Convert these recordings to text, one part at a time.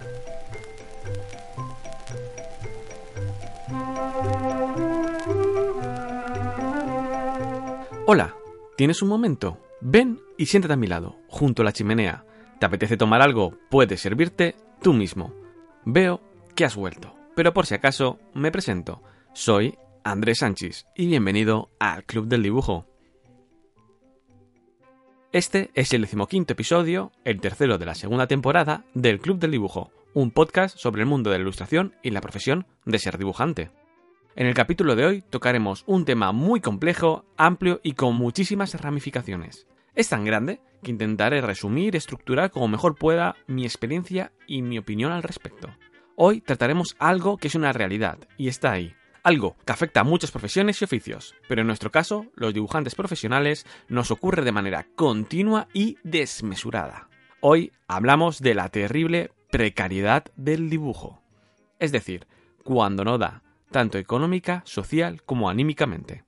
Hola, ¿tienes un momento? Ven y siéntate a mi lado, junto a la chimenea. ¿Te apetece tomar algo? Puedes servirte tú mismo. Veo que has vuelto, pero por si acaso me presento. Soy Andrés Sánchez y bienvenido al Club del Dibujo. Este es el 15º episodio, el tercero de la segunda temporada del Club del Dibujo, un podcast sobre el mundo de la ilustración y la profesión de ser dibujante. En el capítulo de hoy tocaremos un tema muy complejo, amplio y con muchísimas ramificaciones. Es tan grande que intentaré resumir y estructurar como mejor pueda mi experiencia y mi opinión al respecto. Hoy trataremos algo que es una realidad y está ahí. Algo que afecta a muchas profesiones y oficios, pero en nuestro caso, los dibujantes profesionales, nos ocurre de manera continua y desmesurada. Hoy hablamos de la terrible precariedad del dibujo. Es decir, cuando no da, tanto económica, social como anímicamente.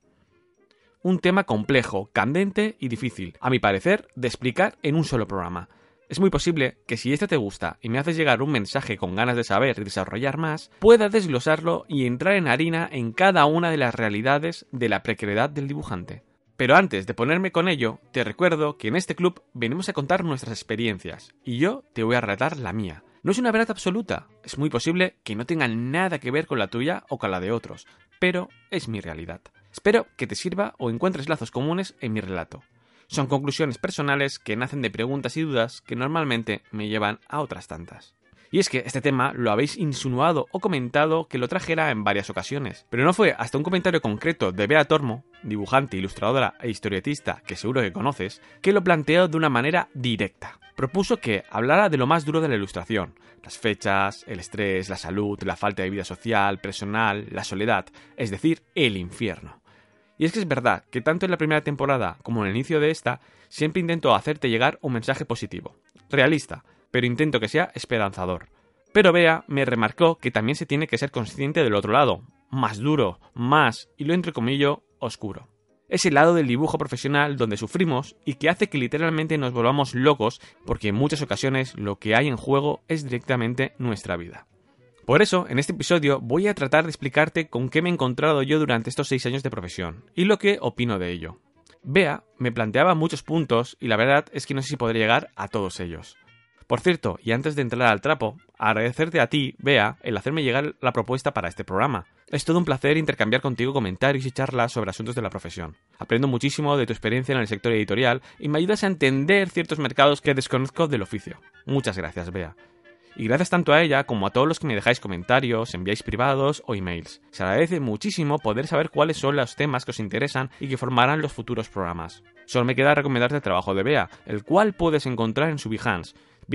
Un tema complejo, candente y difícil, a mi parecer, de explicar en un solo programa. Es muy posible que si este te gusta y me haces llegar un mensaje con ganas de saber y desarrollar más, pueda desglosarlo y entrar en harina en cada una de las realidades de la precariedad del dibujante. Pero antes de ponerme con ello, te recuerdo que en este club venimos a contar nuestras experiencias, y yo te voy a relatar la mía. No es una verdad absoluta, es muy posible que no tenga nada que ver con la tuya o con la de otros, pero es mi realidad. Espero que te sirva o encuentres lazos comunes en mi relato. Son conclusiones personales que nacen de preguntas y dudas que normalmente me llevan a otras tantas. Y es que este tema lo habéis insinuado o comentado que lo trajera en varias ocasiones, pero no fue hasta un comentario concreto de Bea Tormo, dibujante, ilustradora e historietista que seguro que conoces, que lo planteó de una manera directa. Propuso que hablara de lo más duro de la ilustración, las fechas, el estrés, la salud, la falta de vida social, personal, la soledad, es decir, el infierno. Y es que es verdad que tanto en la primera temporada como en el inicio de esta, siempre intento hacerte llegar un mensaje positivo, realista, pero intento que sea esperanzador. Pero Bea me remarcó que también se tiene que ser consciente del otro lado, más duro, más, y lo entrecomillo, oscuro. Es el lado del dibujo profesional donde sufrimos y que hace que literalmente nos volvamos locos porque en muchas ocasiones lo que hay en juego es directamente nuestra vida. Por eso, en este episodio voy a tratar de explicarte con qué me he encontrado yo durante estos 6 años de profesión y lo que opino de ello. Bea me planteaba muchos puntos y la verdad es que no sé si podré llegar a todos ellos. Por cierto, y antes de entrar al trapo, agradecerte a ti, Bea, el hacerme llegar la propuesta para este programa. Es todo un placer intercambiar contigo comentarios y charlas sobre asuntos de la profesión. Aprendo muchísimo de tu experiencia en el sector editorial y me ayudas a entender ciertos mercados que desconozco del oficio. Muchas gracias, Bea. Y gracias tanto a ella como a todos los que me dejáis comentarios, enviáis privados o emails. Se agradece muchísimo poder saber cuáles son los temas que os interesan y que formarán los futuros programas. Solo me queda recomendarte el trabajo de Bea, el cual puedes encontrar en su Behance,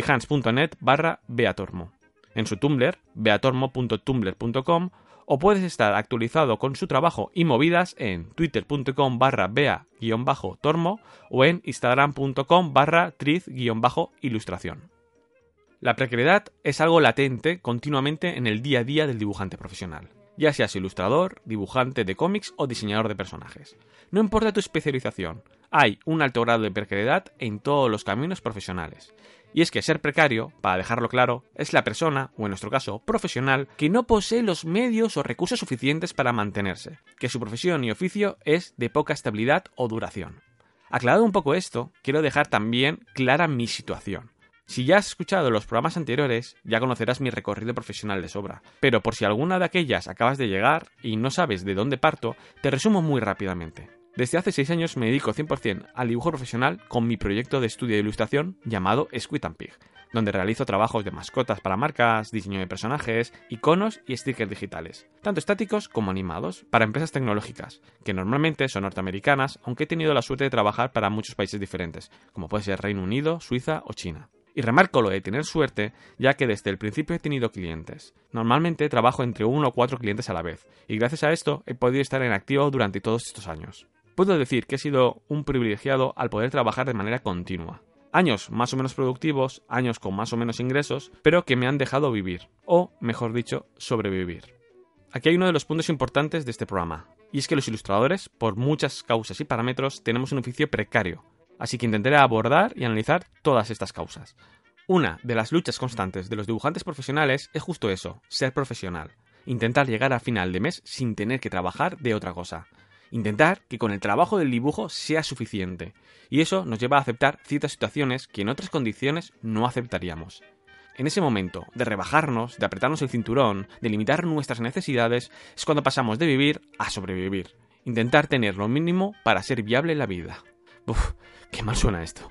behance.net/beatormo, en su Tumblr, beatormo.tumblr.com, o puedes estar actualizado con su trabajo y movidas en twitter.com/bea-tormo o en instagram.com/triz-ilustración. La precariedad es algo latente continuamente en el día a día del dibujante profesional, ya seas ilustrador, dibujante de cómics o diseñador de personajes. No importa tu especialización, hay un alto grado de precariedad en todos los caminos profesionales. Y es que ser precario, para dejarlo claro, es la persona, o en nuestro caso, profesional, que no posee los medios o recursos suficientes para mantenerse, que su profesión y oficio es de poca estabilidad o duración. Aclarado un poco esto, quiero dejar también clara mi situación. Si ya has escuchado los programas anteriores, ya conocerás mi recorrido profesional de sobra, pero por si alguna de aquellas acabas de llegar y no sabes de dónde parto, te resumo muy rápidamente. Desde hace 6 años me dedico 100% al dibujo profesional con mi proyecto de estudio de ilustración llamado Squid and Pig, donde realizo trabajos de mascotas para marcas, diseño de personajes, iconos y stickers digitales, tanto estáticos como animados, para empresas tecnológicas, que normalmente son norteamericanas, aunque he tenido la suerte de trabajar para muchos países diferentes, como puede ser Reino Unido, Suiza o China. Y remarco lo de tener suerte, ya que desde el principio he tenido clientes. Normalmente trabajo entre 1 o 4 clientes a la vez, y gracias a esto he podido estar en activo durante todos estos años. Puedo decir que he sido un privilegiado al poder trabajar de manera continua. Años más o menos productivos, años con más o menos ingresos, pero que me han dejado vivir, o, mejor dicho, sobrevivir. Aquí hay uno de los puntos importantes de este programa, y es que los ilustradores, por muchas causas y parámetros, tenemos un oficio precario, así que intentaré abordar y analizar todas estas causas. Una de las luchas constantes de los dibujantes profesionales es justo eso, ser profesional. Intentar llegar a final de mes sin tener que trabajar de otra cosa. Intentar que con el trabajo del dibujo sea suficiente. Y eso nos lleva a aceptar ciertas situaciones que en otras condiciones no aceptaríamos. En ese momento de rebajarnos, de apretarnos el cinturón, de limitar nuestras necesidades, es cuando pasamos de vivir a sobrevivir. Intentar tener lo mínimo para ser viable en la vida. Uf, qué mal suena esto.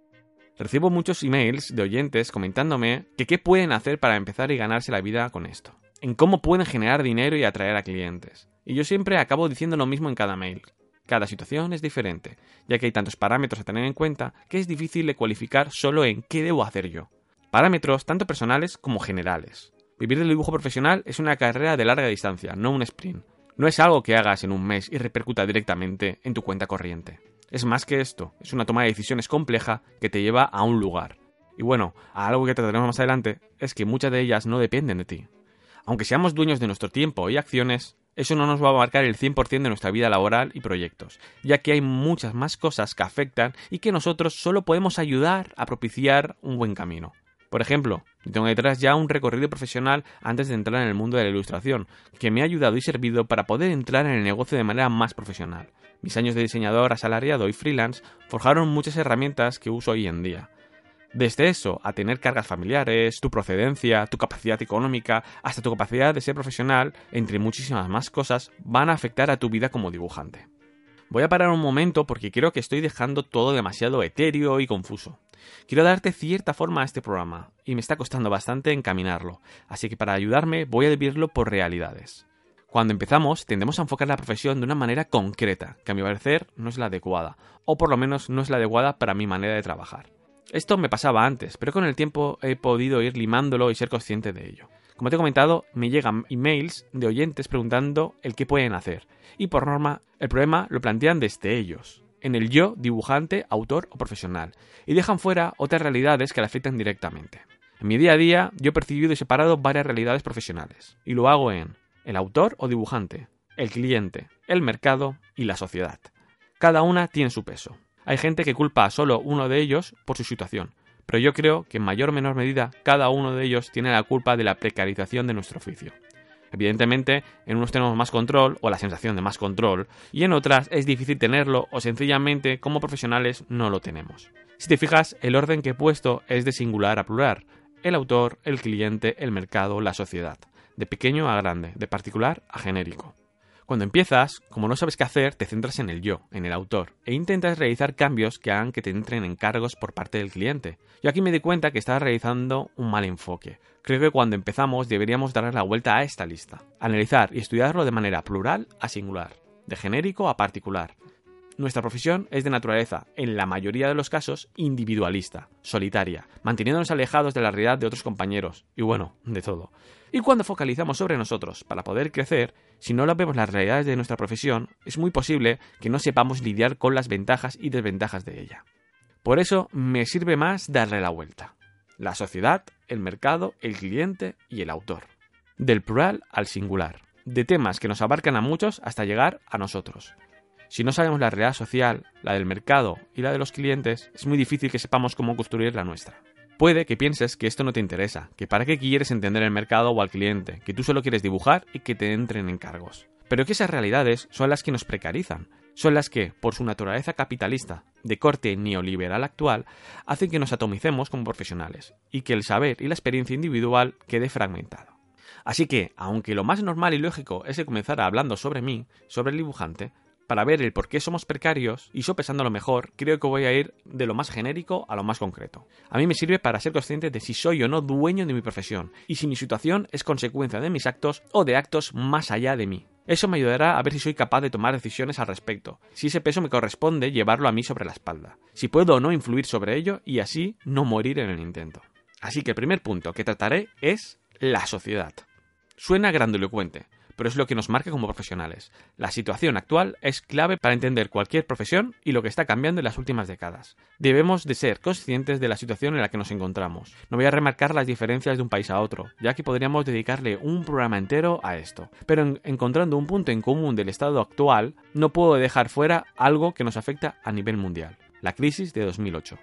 Recibo muchos emails de oyentes comentándome que qué pueden hacer para empezar y ganarse la vida con esto. En cómo pueden generar dinero y atraer a clientes. Y yo siempre acabo diciendo lo mismo en cada mail. Cada situación es diferente, ya que hay tantos parámetros a tener en cuenta que es difícil de cualificar solo en qué debo hacer yo. Parámetros tanto personales como generales. Vivir del dibujo profesional es una carrera de larga distancia, no un sprint. No es algo que hagas en un mes y repercuta directamente en tu cuenta corriente. Es más que esto, es una toma de decisiones compleja que te lleva a un lugar. Y bueno, a algo que trataremos más adelante, es que muchas de ellas no dependen de ti. Aunque seamos dueños de nuestro tiempo y acciones, eso no nos va a abarcar el 100% de nuestra vida laboral y proyectos, ya que hay muchas más cosas que afectan y que nosotros solo podemos ayudar a propiciar un buen camino. Por ejemplo, yo tengo detrás ya un recorrido profesional antes de entrar en el mundo de la ilustración, que me ha ayudado y servido para poder entrar en el negocio de manera más profesional. Mis años de diseñador asalariado y freelance forjaron muchas herramientas que uso hoy en día. Desde eso, a tener cargas familiares, tu procedencia, tu capacidad económica, hasta tu capacidad de ser profesional, entre muchísimas más cosas, van a afectar a tu vida como dibujante. Voy a parar un momento porque creo que estoy dejando todo demasiado etéreo y confuso. Quiero darte cierta forma a este programa, y me está costando bastante encaminarlo, así que para ayudarme voy a dividirlo por realidades. Cuando empezamos, tendemos a enfocar la profesión de una manera concreta, que a mi parecer no es la adecuada, o por lo menos no es la adecuada para mi manera de trabajar. Esto me pasaba antes, pero con el tiempo he podido ir limándolo y ser consciente de ello. Como te he comentado, me llegan emails de oyentes preguntando el qué pueden hacer, y por norma, el problema lo plantean desde ellos, en el yo, dibujante, autor o profesional, y dejan fuera otras realidades que le afectan directamente. En mi día a día, yo he percibido y separado varias realidades profesionales, y lo hago en el autor o dibujante, el cliente, el mercado y la sociedad. Cada una tiene su peso. Hay gente que culpa a solo uno de ellos por su situación, pero yo creo que en mayor o menor medida cada uno de ellos tiene la culpa de la precarización de nuestro oficio. Evidentemente, en unos tenemos más control o la sensación de más control, y en otras es difícil tenerlo o sencillamente como profesionales no lo tenemos. Si te fijas, el orden que he puesto es de singular a plural: el autor, el cliente, el mercado, la sociedad, de pequeño a grande, de particular a genérico. Cuando empiezas, como no sabes qué hacer, te centras en el yo, en el autor, e intentas realizar cambios que hagan que te entren encargos por parte del cliente. Yo aquí me di cuenta que estaba realizando un mal enfoque. Creo que cuando empezamos deberíamos darle la vuelta a esta lista, analizar y estudiarlo de manera plural a singular, de genérico a particular. Nuestra profesión es de naturaleza, en la mayoría de los casos, individualista, solitaria, manteniéndonos alejados de la realidad de otros compañeros, y bueno, de todo. Y cuando focalizamos sobre nosotros para poder crecer, si no lo vemos las realidades de nuestra profesión, es muy posible que no sepamos lidiar con las ventajas y desventajas de ella. Por eso me sirve más darle la vuelta. La sociedad, el mercado, el cliente y el autor. Del plural al singular. De temas que nos abarcan a muchos hasta llegar a nosotros. Si no sabemos la realidad social, la del mercado y la de los clientes, es muy difícil que sepamos cómo construir la nuestra. Puede que pienses que esto no te interesa, que para qué quieres entender el mercado o al cliente, que tú solo quieres dibujar y que te entren encargos. Pero que esas realidades son las que nos precarizan, son las que, por su naturaleza capitalista, de corte neoliberal actual, hacen que nos atomicemos como profesionales, y que el saber y la experiencia individual quede fragmentado. Así que, aunque lo más normal y lógico es que comenzara hablando sobre mí, sobre el dibujante, para ver el por qué somos precarios y sopesando lo mejor, creo que voy a ir de lo más genérico a lo más concreto. A mí me sirve para ser consciente de si soy o no dueño de mi profesión y si mi situación es consecuencia de mis actos o de actos más allá de mí. Eso me ayudará a ver si soy capaz de tomar decisiones al respecto, si ese peso me corresponde llevarlo a mí sobre la espalda, si puedo o no influir sobre ello y así no morir en el intento. Así que el primer punto que trataré es la sociedad. Suena grandilocuente, pero es lo que nos marca como profesionales. La situación actual es clave para entender cualquier profesión y lo que está cambiando en las últimas décadas. Debemos de ser conscientes de la situación en la que nos encontramos. No voy a remarcar las diferencias de un país a otro, ya que podríamos dedicarle un programa entero a esto. Pero encontrando un punto en común del estado actual, no puedo dejar fuera algo que nos afecta a nivel mundial: la crisis de 2008.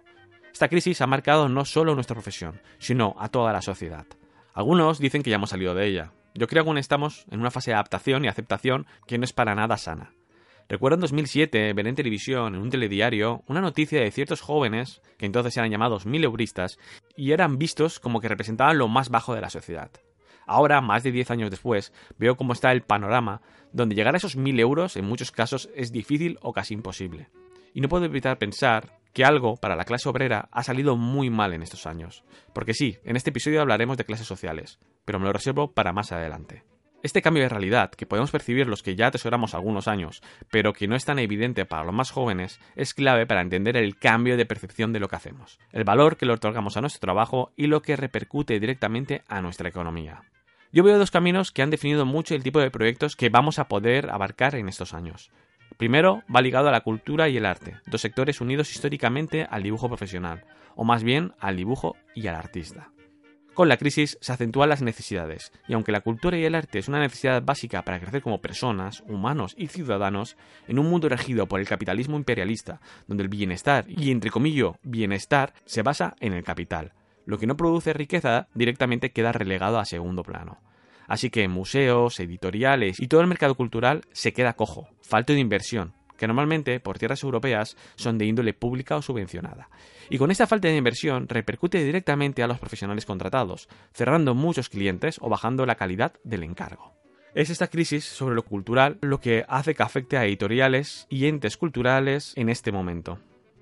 Esta crisis ha marcado no solo nuestra profesión, sino a toda la sociedad. Algunos dicen que ya hemos salido de ella. Yo creo que aún estamos en una fase de adaptación y aceptación que no es para nada sana. Recuerdo en 2007 ver en televisión, en un telediario, una noticia de ciertos jóvenes, que entonces eran llamados mileuristas, y eran vistos como que representaban lo más bajo de la sociedad. Ahora, más de 10 años después, veo cómo está el panorama, donde llegar a esos 1.000 euros en muchos casos es difícil o casi imposible. Y no puedo evitar pensar que algo para la clase obrera ha salido muy mal en estos años. Porque sí, en este episodio hablaremos de clases sociales, pero me lo reservo para más adelante. Este cambio de realidad, que podemos percibir los que ya atesoramos algunos años, pero que no es tan evidente para los más jóvenes, es clave para entender el cambio de percepción de lo que hacemos, el valor que le otorgamos a nuestro trabajo y lo que repercute directamente a nuestra economía. Yo veo dos caminos que han definido mucho el tipo de proyectos que vamos a poder abarcar en estos años. Primero, va ligado a la cultura y el arte, dos sectores unidos históricamente al dibujo profesional, o más bien al dibujo y al artista. Con la crisis se acentúan las necesidades, y aunque la cultura y el arte es una necesidad básica para crecer como personas, humanos y ciudadanos, en un mundo regido por el capitalismo imperialista, donde el bienestar, y entre comillas bienestar, se basa en el capital, lo que no produce riqueza directamente queda relegado a segundo plano. Así que museos, editoriales y todo el mercado cultural se queda cojo, falto de inversión, que normalmente por tierras europeas son de índole pública o subvencionada. Y con esta falta de inversión repercute directamente a los profesionales contratados, cerrando muchos clientes o bajando la calidad del encargo. Es esta crisis sobre lo cultural lo que hace que afecte a editoriales y entes culturales en este momento.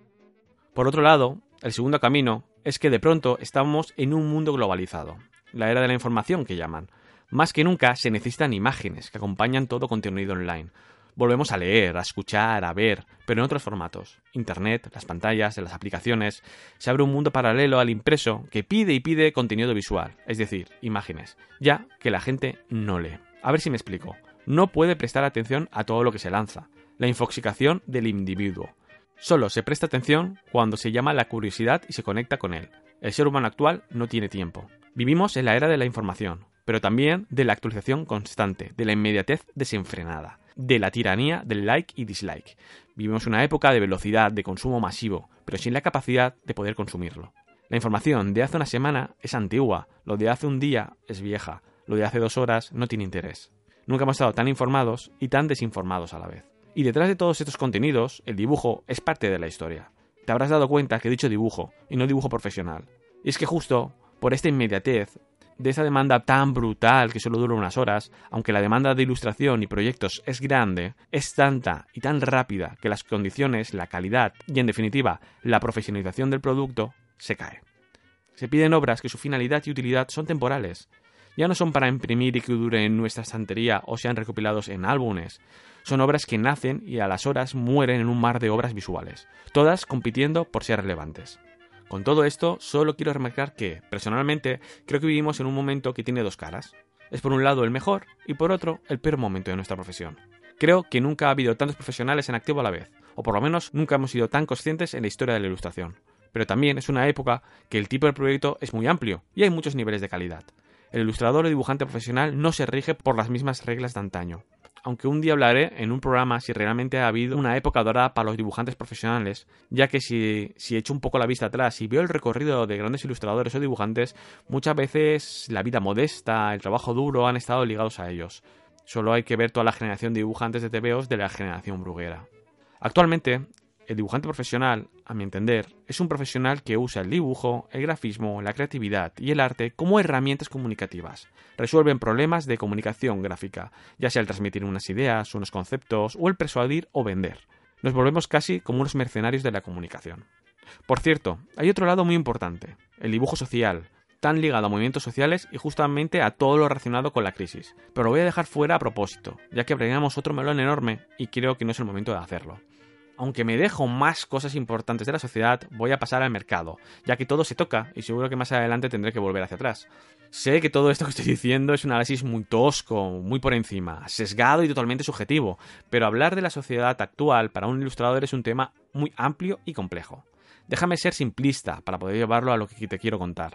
Por otro lado, el segundo camino es que de pronto estamos en un mundo globalizado, la era de la información que llaman. Más que nunca se necesitan imágenes que acompañan todo contenido online. Volvemos a leer, a escuchar, a ver, pero en otros formatos. Internet, las pantallas, las aplicaciones. Se abre un mundo paralelo al impreso que pide y pide contenido visual, es decir, imágenes, ya que la gente no lee. A ver si me explico. No puede prestar atención a todo lo que se lanza. La infoxicación del individuo. Solo se presta atención cuando se llama la curiosidad y se conecta con él. El ser humano actual no tiene tiempo. Vivimos en la era de la información, pero también de la actualización constante, de la inmediatez desenfrenada, de la tiranía del like y dislike. Vivimos una época de velocidad, de consumo masivo, pero sin la capacidad de poder consumirlo. La información de hace una semana es antigua, lo de hace un día es vieja, lo de hace 2 horas no tiene interés. Nunca hemos estado tan informados y tan desinformados a la vez. Y detrás de todos estos contenidos, el dibujo es parte de la historia. Te habrás dado cuenta que he dicho dibujo, y no dibujo profesional. Y es que justo por esta inmediatez, de esa demanda tan brutal que solo dura unas horas, aunque la demanda de ilustración y proyectos es grande, es tanta y tan rápida que las condiciones, la calidad y en definitiva la profesionalización del producto se cae. Se piden obras que su finalidad y utilidad son temporales. Ya no son para imprimir y que duren en nuestra estantería o sean recopilados en álbumes. Son obras que nacen y a las horas mueren en un mar de obras visuales, todas compitiendo por ser relevantes. Con todo esto, solo quiero remarcar que, personalmente, creo que vivimos en un momento que tiene 2 caras. Es por un lado el mejor y por otro el peor momento de nuestra profesión. Creo que nunca ha habido tantos profesionales en activo a la vez, o por lo menos nunca hemos sido tan conscientes en la historia de la ilustración. Pero también es una época que el tipo de proyecto es muy amplio y hay muchos niveles de calidad. El ilustrador o dibujante profesional no se rige por las mismas reglas de antaño. Aunque un día hablaré en un programa si realmente ha habido una época dorada para los dibujantes profesionales, ya que si echo un poco la vista atrás y veo el recorrido de grandes ilustradores o dibujantes, muchas veces la vida modesta, el trabajo duro han estado ligados a ellos. Solo hay que ver toda la generación de dibujantes de tebeos de la generación bruguera. Actualmente, el dibujante profesional, a mi entender, es un profesional que usa el dibujo, el grafismo, la creatividad y el arte como herramientas comunicativas. Resuelven problemas de comunicación gráfica, ya sea el transmitir unas ideas, unos conceptos o el persuadir o vender. Nos volvemos casi como unos mercenarios de la comunicación. Por cierto, hay otro lado muy importante, el dibujo social, tan ligado a movimientos sociales y justamente a todo lo relacionado con la crisis. Pero lo voy a dejar fuera a propósito, ya que abriremos otro melón enorme y creo que no es el momento de hacerlo. Aunque me dejo más cosas importantes de la sociedad, voy a pasar al mercado, ya que todo se toca y seguro que más adelante tendré que volver hacia atrás. Sé que todo esto que estoy diciendo es un análisis muy tosco, muy por encima, sesgado y totalmente subjetivo, pero hablar de la sociedad actual para un ilustrador es un tema muy amplio y complejo. Déjame ser simplista para poder llevarlo a lo que te quiero contar.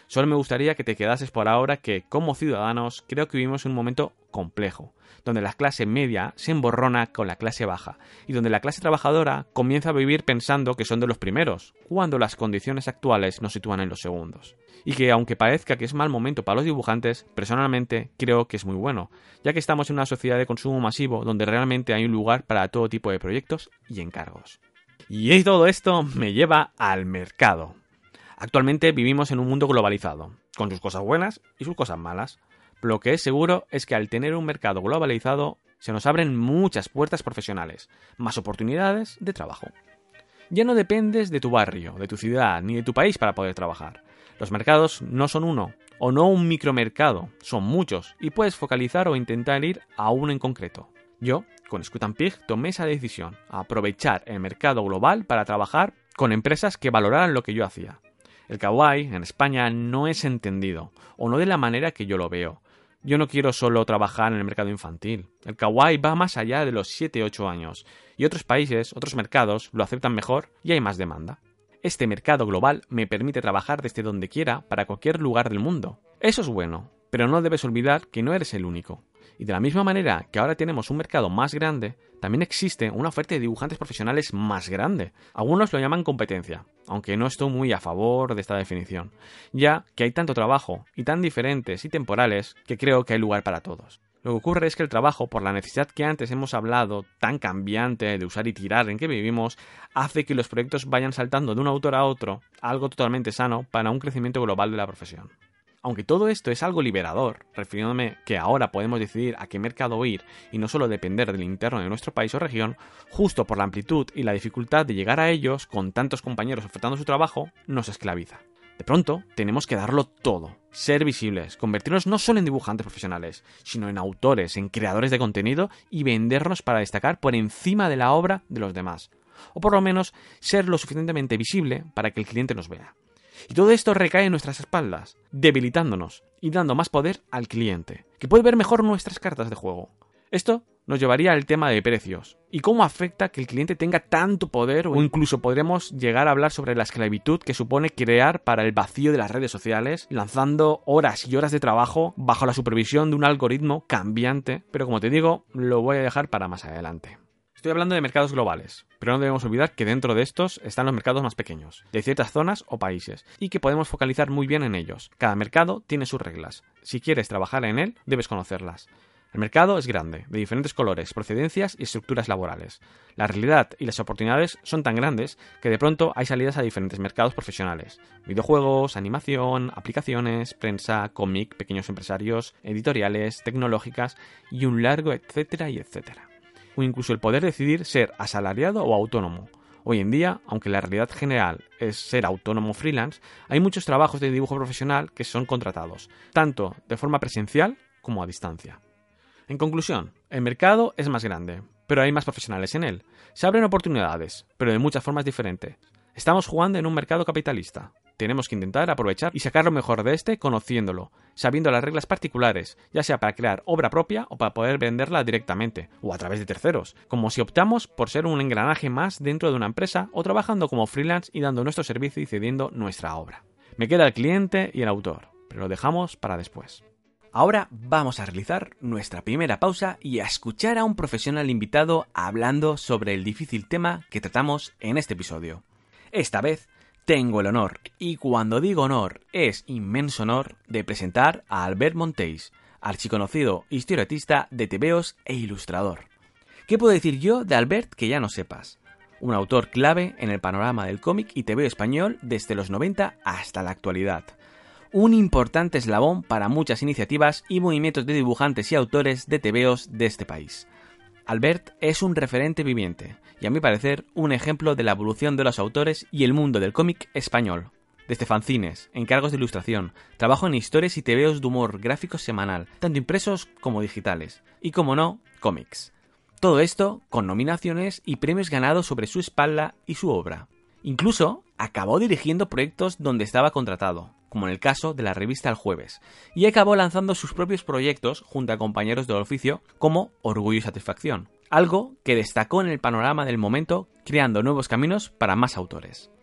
Solo me gustaría que te quedases por ahora que, como ciudadanos, creo que vivimos en un momento complejo, donde la clase media se emborrona con la clase baja y donde la clase trabajadora comienza a vivir pensando que son de los primeros, cuando las condiciones actuales nos sitúan en los segundos. Y que, aunque parezca que es mal momento para los dibujantes, personalmente creo que es muy bueno, ya que estamos en una sociedad de consumo masivo donde realmente hay un lugar para todo tipo de proyectos y encargos. Y todo esto me lleva al mercado. Actualmente vivimos en un mundo globalizado, con sus cosas buenas y sus cosas malas. Lo que es seguro es que al tener un mercado globalizado se nos abren muchas puertas profesionales, más oportunidades de trabajo. Ya no dependes de tu barrio, de tu ciudad, ni de tu país para poder trabajar. Los mercados no son uno, o no un micromercado, son muchos, y puedes focalizar o intentar ir a uno en concreto. Yo, con Scoot & Pig, tomé esa decisión, aprovechar el mercado global para trabajar con empresas que valoraran lo que yo hacía. El kawaii en España no es entendido, o no de la manera que yo lo veo. Yo no quiero solo trabajar en el mercado infantil. El kawaii va más allá de los 7-8 años, y otros países, otros mercados, lo aceptan mejor y hay más demanda. Este mercado global me permite trabajar desde donde quiera para cualquier lugar del mundo. Eso es bueno, pero no debes olvidar que no eres el único. Y de la misma manera que ahora tenemos un mercado más grande, también existe una oferta de dibujantes profesionales más grande. Algunos lo llaman competencia, aunque no estoy muy a favor de esta definición, ya que hay tanto trabajo y tan diferentes y temporales que creo que hay lugar para todos. Lo que ocurre es que el trabajo, por la necesidad que antes hemos hablado, tan cambiante de usar y tirar en que vivimos, hace que los proyectos vayan saltando de un autor a otro, algo totalmente sano para un crecimiento global de la profesión. Aunque todo esto es algo liberador, refiriéndome que ahora podemos decidir a qué mercado ir y no solo depender del interno de nuestro país o región, justo por la amplitud y la dificultad de llegar a ellos con tantos compañeros ofertando su trabajo, nos esclaviza. De pronto, tenemos que darlo todo, ser visibles, convertirnos no solo en dibujantes profesionales, sino en autores, en creadores de contenido y vendernos para destacar por encima de la obra de los demás. O por lo menos, ser lo suficientemente visible para que el cliente nos vea. Y todo esto recae en nuestras espaldas, debilitándonos y dando más poder al cliente, que puede ver mejor nuestras cartas de juego. Esto nos llevaría al tema de precios y cómo afecta que el cliente tenga tanto poder, o incluso podremos llegar a hablar sobre la esclavitud que supone crear para el vacío de las redes sociales, lanzando horas y horas de trabajo bajo la supervisión de un algoritmo cambiante, pero como te digo, lo voy a dejar para más adelante. Estoy hablando de mercados globales, pero no debemos olvidar que dentro de estos están los mercados más pequeños, de ciertas zonas o países, y que podemos focalizar muy bien en ellos. Cada mercado tiene sus reglas. Si quieres trabajar en él, debes conocerlas. El mercado es grande, de diferentes colores, procedencias y estructuras laborales. La realidad y las oportunidades son tan grandes que de pronto hay salidas a diferentes mercados profesionales. Videojuegos, animación, aplicaciones, prensa, cómic, pequeños empresarios, editoriales, tecnológicas y un largo etcétera y etcétera. O incluso el poder decidir ser asalariado o autónomo. Hoy en día, aunque la realidad general es ser autónomo freelance, hay muchos trabajos de dibujo profesional que son contratados, tanto de forma presencial como a distancia. En conclusión, el mercado es más grande, pero hay más profesionales en él. Se abren oportunidades, pero de muchas formas diferentes. Estamos jugando en un mercado capitalista. Tenemos que intentar aprovechar y sacar lo mejor de este conociéndolo, sabiendo las reglas particulares, ya sea para crear obra propia o para poder venderla directamente, o a través de terceros, como si optamos por ser un engranaje más dentro de una empresa o trabajando como freelance y dando nuestro servicio y cediendo nuestra obra. Me queda el cliente y el autor, pero lo dejamos para después. Ahora vamos a realizar nuestra primera pausa y a escuchar a un profesional invitado hablando sobre el difícil tema que tratamos en este episodio. Esta vez tengo el honor, y cuando digo honor es inmenso honor, de presentar a Albert Monteys, archiconocido historietista de tebeos e ilustrador. ¿Qué puedo decir yo de Albert que ya no sepas? Un autor clave en el panorama del cómic y tebeo español desde los 90 hasta la actualidad. Un importante eslabón para muchas iniciativas y movimientos de dibujantes y autores de tebeos de este país. Albert es un referente viviente y, a mi parecer, un ejemplo de la evolución de los autores y el mundo del cómic español. Desde fanzines, encargos de ilustración, trabajo en historias y tebeos de humor gráfico semanal, tanto impresos como digitales, y, como no, cómics. Todo esto con nominaciones y premios ganados sobre su espalda y su obra. Incluso acabó dirigiendo proyectos donde estaba contratado, como en el caso de la revista El Jueves, y acabó lanzando sus propios proyectos junto a compañeros del oficio como Orgullo y Satisfacción, algo que destacó en el panorama del momento, creando nuevos caminos para más autores.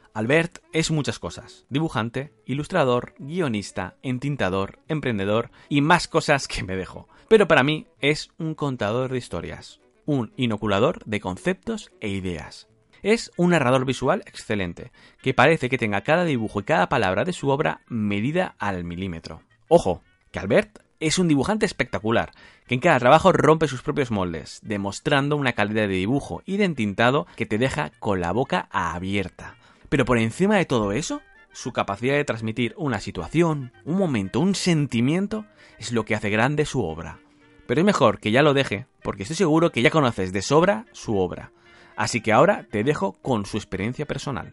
Albert es muchas cosas: dibujante, ilustrador, guionista, entintador, emprendedor y más cosas que me dejo. Pero para mí es un contador de historias, un inoculador de conceptos e ideas. Es un narrador visual excelente, que parece que tenga cada dibujo y cada palabra de su obra medida al milímetro. Ojo, que Albert es un dibujante espectacular, que en cada trabajo rompe sus propios moldes, demostrando una calidad de dibujo y de entintado que te deja con la boca abierta. Pero por encima de todo eso, su capacidad de transmitir una situación, un momento, un sentimiento, es lo que hace grande su obra. Pero es mejor que ya lo deje, porque estoy seguro que ya conoces de sobra su obra. Así que ahora te dejo con su experiencia personal.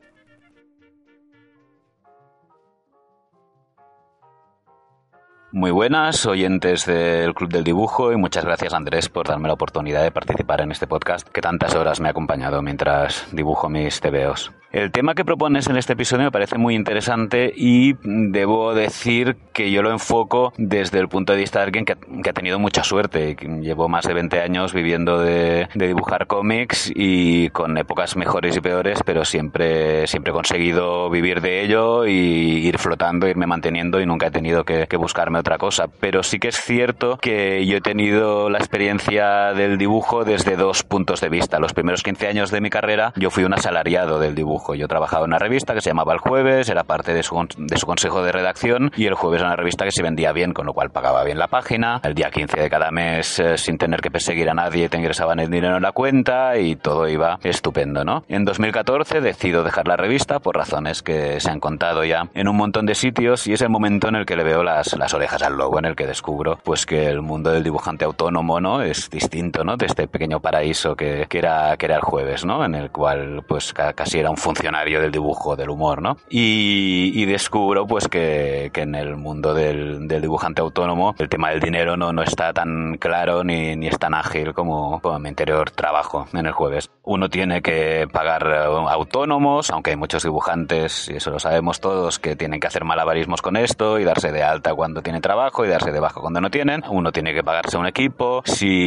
Muy buenas, oyentes del Club del Dibujo, y muchas gracias, Andrés, por darme la oportunidad de participar en este podcast que tantas horas me ha acompañado mientras dibujo mis tebeos. El tema que propones en este episodio me parece muy interesante y debo decir que yo lo enfoco desde el punto de vista de alguien que ha tenido mucha suerte. Llevo más de 20 años viviendo de dibujar cómics y con épocas mejores y peores, pero siempre he conseguido vivir de ello y ir flotando, irme manteniendo, y nunca he tenido que buscarme otra cosa. Pero sí que es cierto que yo he tenido la experiencia del dibujo desde dos puntos de vista. Los primeros 15 años de mi carrera yo fui un asalariado del dibujo. Yo trabajaba en una revista que se llamaba El Jueves, era parte de su consejo de redacción, y El Jueves era una revista que se vendía bien, con lo cual pagaba bien la página. El día 15 de cada mes, sin tener que perseguir a nadie, te ingresaban el dinero en la cuenta y todo iba estupendo, ¿no? En 2014 decido dejar la revista por razones que se han contado ya en un montón de sitios, y es el momento en el que le veo las orejas al lobo, en el que descubro pues que el mundo del dibujante autónomo, ¿no?, es distinto, ¿no?, de este pequeño paraíso que era El Jueves, ¿no?, en el cual pues casi era un funcionario del dibujo, del humor, ¿no? Y descubro pues que en el mundo del dibujante autónomo el tema del dinero no está tan claro ni es tan ágil como en mi anterior trabajo en El Jueves. Uno tiene que pagar autónomos, aunque hay muchos dibujantes, y eso lo sabemos todos, que tienen que hacer malabarismos con esto y darse de alta cuando tienen trabajo y darse de baja cuando no tienen. Uno tiene que pagarse un equipo.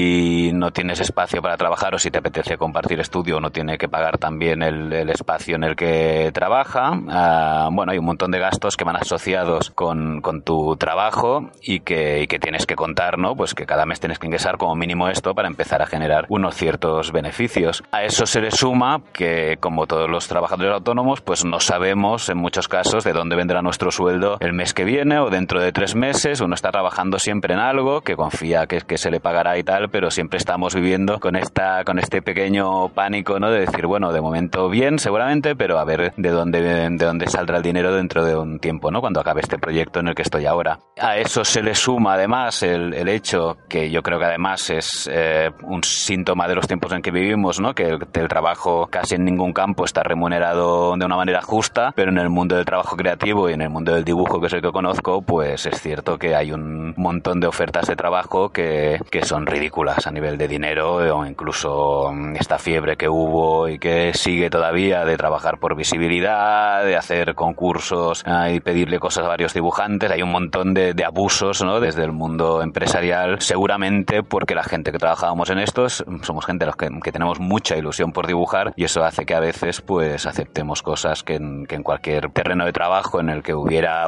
Si no tienes espacio para trabajar o si te apetece compartir estudio, uno tiene que pagar también el espacio en el que trabaja. Bueno, hay un montón de gastos que van asociados con tu trabajo y que tienes que contar, ¿no? Pues que cada mes tienes que ingresar como mínimo esto para empezar a generar unos ciertos beneficios. A eso se le suma que, como todos los trabajadores autónomos, pues no sabemos en muchos casos de dónde vendrá nuestro sueldo el mes que viene o dentro de 3 meses. Uno está trabajando siempre en algo que confía que se le pagará y tal, pero siempre estamos viviendo con este pequeño pánico, ¿no?, de decir, bueno, de momento bien, seguramente, pero a ver de dónde saldrá el dinero dentro de un tiempo, ¿no?, cuando acabe este proyecto en el que estoy ahora. A eso se le suma además el hecho, que yo creo que además es un síntoma de los tiempos en que vivimos, ¿no?, que el trabajo casi en ningún campo está remunerado de una manera justa, pero en el mundo del trabajo creativo y en el mundo del dibujo, que es el que conozco, pues es cierto que hay un montón de ofertas de trabajo que son ridículas a nivel de dinero, o incluso esta fiebre que hubo y que sigue todavía de trabajar por visibilidad, de hacer concursos y pedirle cosas a varios dibujantes. Hay un montón de abusos, ¿no?, desde el mundo empresarial, seguramente porque la gente que trabajábamos en estos somos gente los que tenemos mucha ilusión por dibujar, y eso hace que a veces pues aceptemos cosas que en cualquier terreno de trabajo en el que hubiera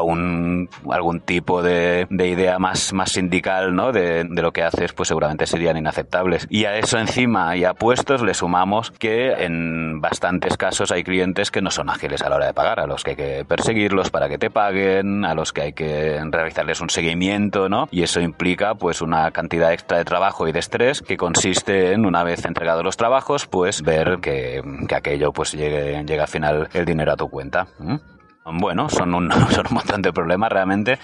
algún tipo de idea más sindical, ¿no?, de lo que haces, pues seguramente serían inaceptables. Y a eso encima, y a puestos, le sumamos que en bastantes casos hay clientes que no son ágiles a la hora de pagar, a los que hay que perseguirlos para que te paguen, a los que hay que realizarles un seguimiento, ¿no? Y eso implica pues una cantidad extra de trabajo y de estrés que consiste en, una vez entregados los trabajos, pues ver que aquello pues llegue al final el dinero a tu cuenta. Bueno, son un montón de problemas realmente,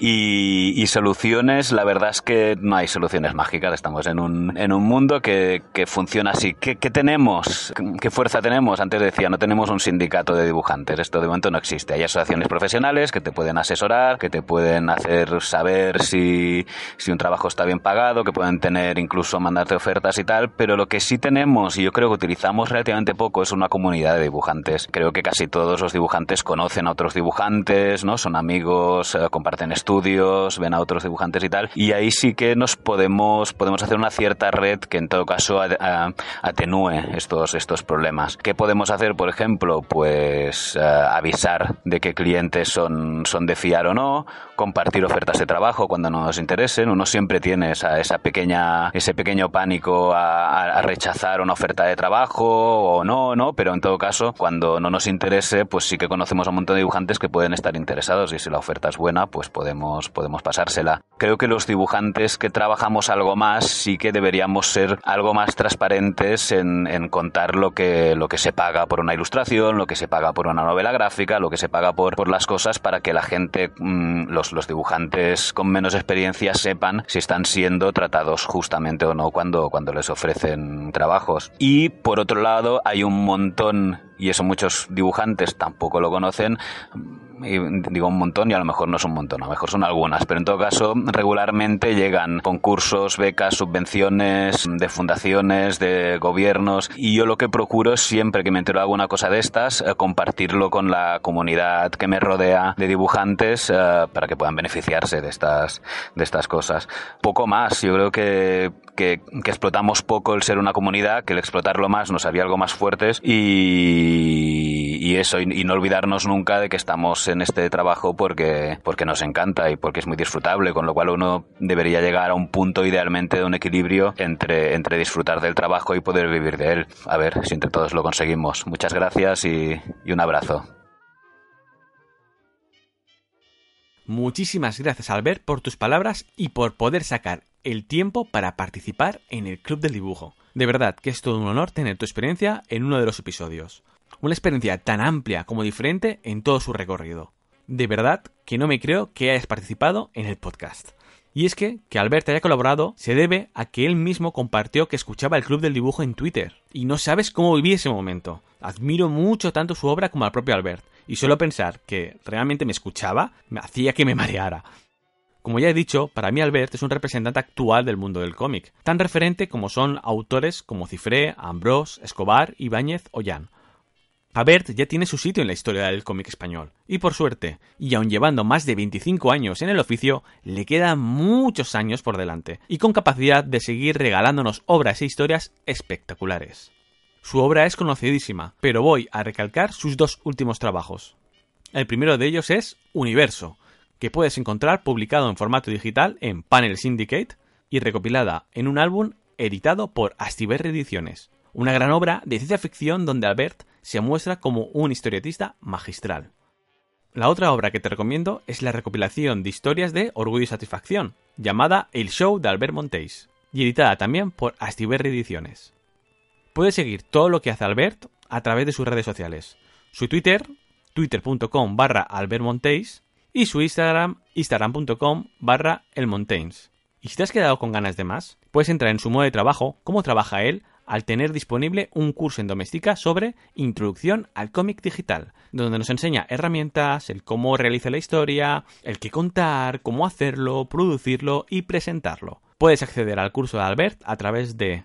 y soluciones. La verdad es que no hay soluciones mágicas. Estamos en un mundo que funciona así. ¿Qué tenemos? ¿Qué fuerza tenemos? Antes decía, no tenemos un sindicato de dibujantes. Esto de momento no existe. Hay asociaciones profesionales que te pueden asesorar, que te pueden hacer saber si un trabajo está bien pagado, que pueden tener incluso mandarte ofertas y tal, pero lo que sí tenemos, y yo creo que utilizamos relativamente poco, es una comunidad de dibujantes. Creo que casi todos los dibujantes conocen a otros dibujantes dibujantes, ¿no? Son amigos, comparten estudios, ven a otros dibujantes y tal, y ahí sí que nos podemos hacer una cierta red que en todo caso atenúe estos problemas. ¿Qué podemos hacer, por ejemplo? Pues avisar de qué clientes son de fiar o no, compartir ofertas de trabajo cuando no nos interesen. Uno siempre tiene ese pequeño pánico a rechazar una oferta de trabajo o no, pero en todo caso, cuando no nos interese, pues sí que conocemos a un montón de dibujantes que pueden estar interesados, y si la oferta es buena, pues podemos pasársela. Creo que los dibujantes que trabajamos algo más sí que deberíamos ser algo más transparentes en contar lo que se paga por una ilustración, lo que se paga por una novela gráfica, lo que se paga por las cosas, para que la gente, los dibujantes con menos experiencia, sepan si están siendo tratados justamente o no cuando les ofrecen trabajos. Y por otro lado, hay un montón, y eso muchos dibujantes tampoco lo conocen, y digo un montón y a lo mejor no es un montón, a lo mejor son algunas, pero en todo caso regularmente llegan concursos, becas, subvenciones de fundaciones, de gobiernos, y yo lo que procuro siempre que me entero de alguna cosa de estas, compartirlo con la comunidad que me rodea de dibujantes, para que puedan beneficiarse de estas cosas. Poco más, yo creo que explotamos poco el ser una comunidad, que el explotarlo más nos haría algo más fuertes, y eso, y no olvidarnos nunca de que estamos en este trabajo porque nos encanta y porque es muy disfrutable, con lo cual uno debería llegar a un punto idealmente de un equilibrio entre disfrutar del trabajo y poder vivir de él. A ver si entre todos lo conseguimos. Muchas gracias y un abrazo. Muchísimas gracias, Albert, por tus palabras y por poder sacar el tiempo para participar en el Club del Dibujo. De verdad que es todo un honor tener tu experiencia en uno de los episodios. Una experiencia tan amplia como diferente en todo su recorrido. De verdad que no me creo que hayas participado en el podcast. Y es que Albert haya colaborado se debe a que él mismo compartió que escuchaba el Club del Dibujo en Twitter. Y no sabes cómo viví ese momento. Admiro mucho tanto su obra como al propio Albert. Y solo pensar que realmente me escuchaba me hacía que me mareara. Como ya he dicho, para mí Albert es un representante actual del mundo del cómic, tan referente como son autores como Cifré, Ambrós, Escobar, Ibáñez o Jan. Albert ya tiene su sitio en la historia del cómic español, y por suerte, y aun llevando más de 25 años en el oficio, le quedan muchos años por delante, y con capacidad de seguir regalándonos obras e historias espectaculares. Su obra es conocidísima, pero voy a recalcar sus dos últimos trabajos. El primero de ellos es Universo, que puedes encontrar publicado en formato digital en Panel Syndicate y recopilada en un álbum editado por Astiberri Ediciones. Una gran obra de ciencia ficción donde Albert se muestra como un historietista magistral. La otra obra que te recomiendo es la recopilación de historias de Orgullo y Satisfacción, llamada El Show de Albert Monteys, y editada también por Astiberri Ediciones. Puedes seguir todo lo que hace Albert a través de sus redes sociales. Su Twitter, twitter.com/albertmonteys, y su Instagram, instagram.com/elmontains. Y si te has quedado con ganas de más, puedes entrar en su modo de trabajo, cómo trabaja él, al tener disponible un curso en Doméstica sobre Introducción al cómic digital, donde nos enseña herramientas, el cómo realiza la historia, el qué contar, cómo hacerlo, producirlo y presentarlo. Puedes acceder al curso de Albert a través de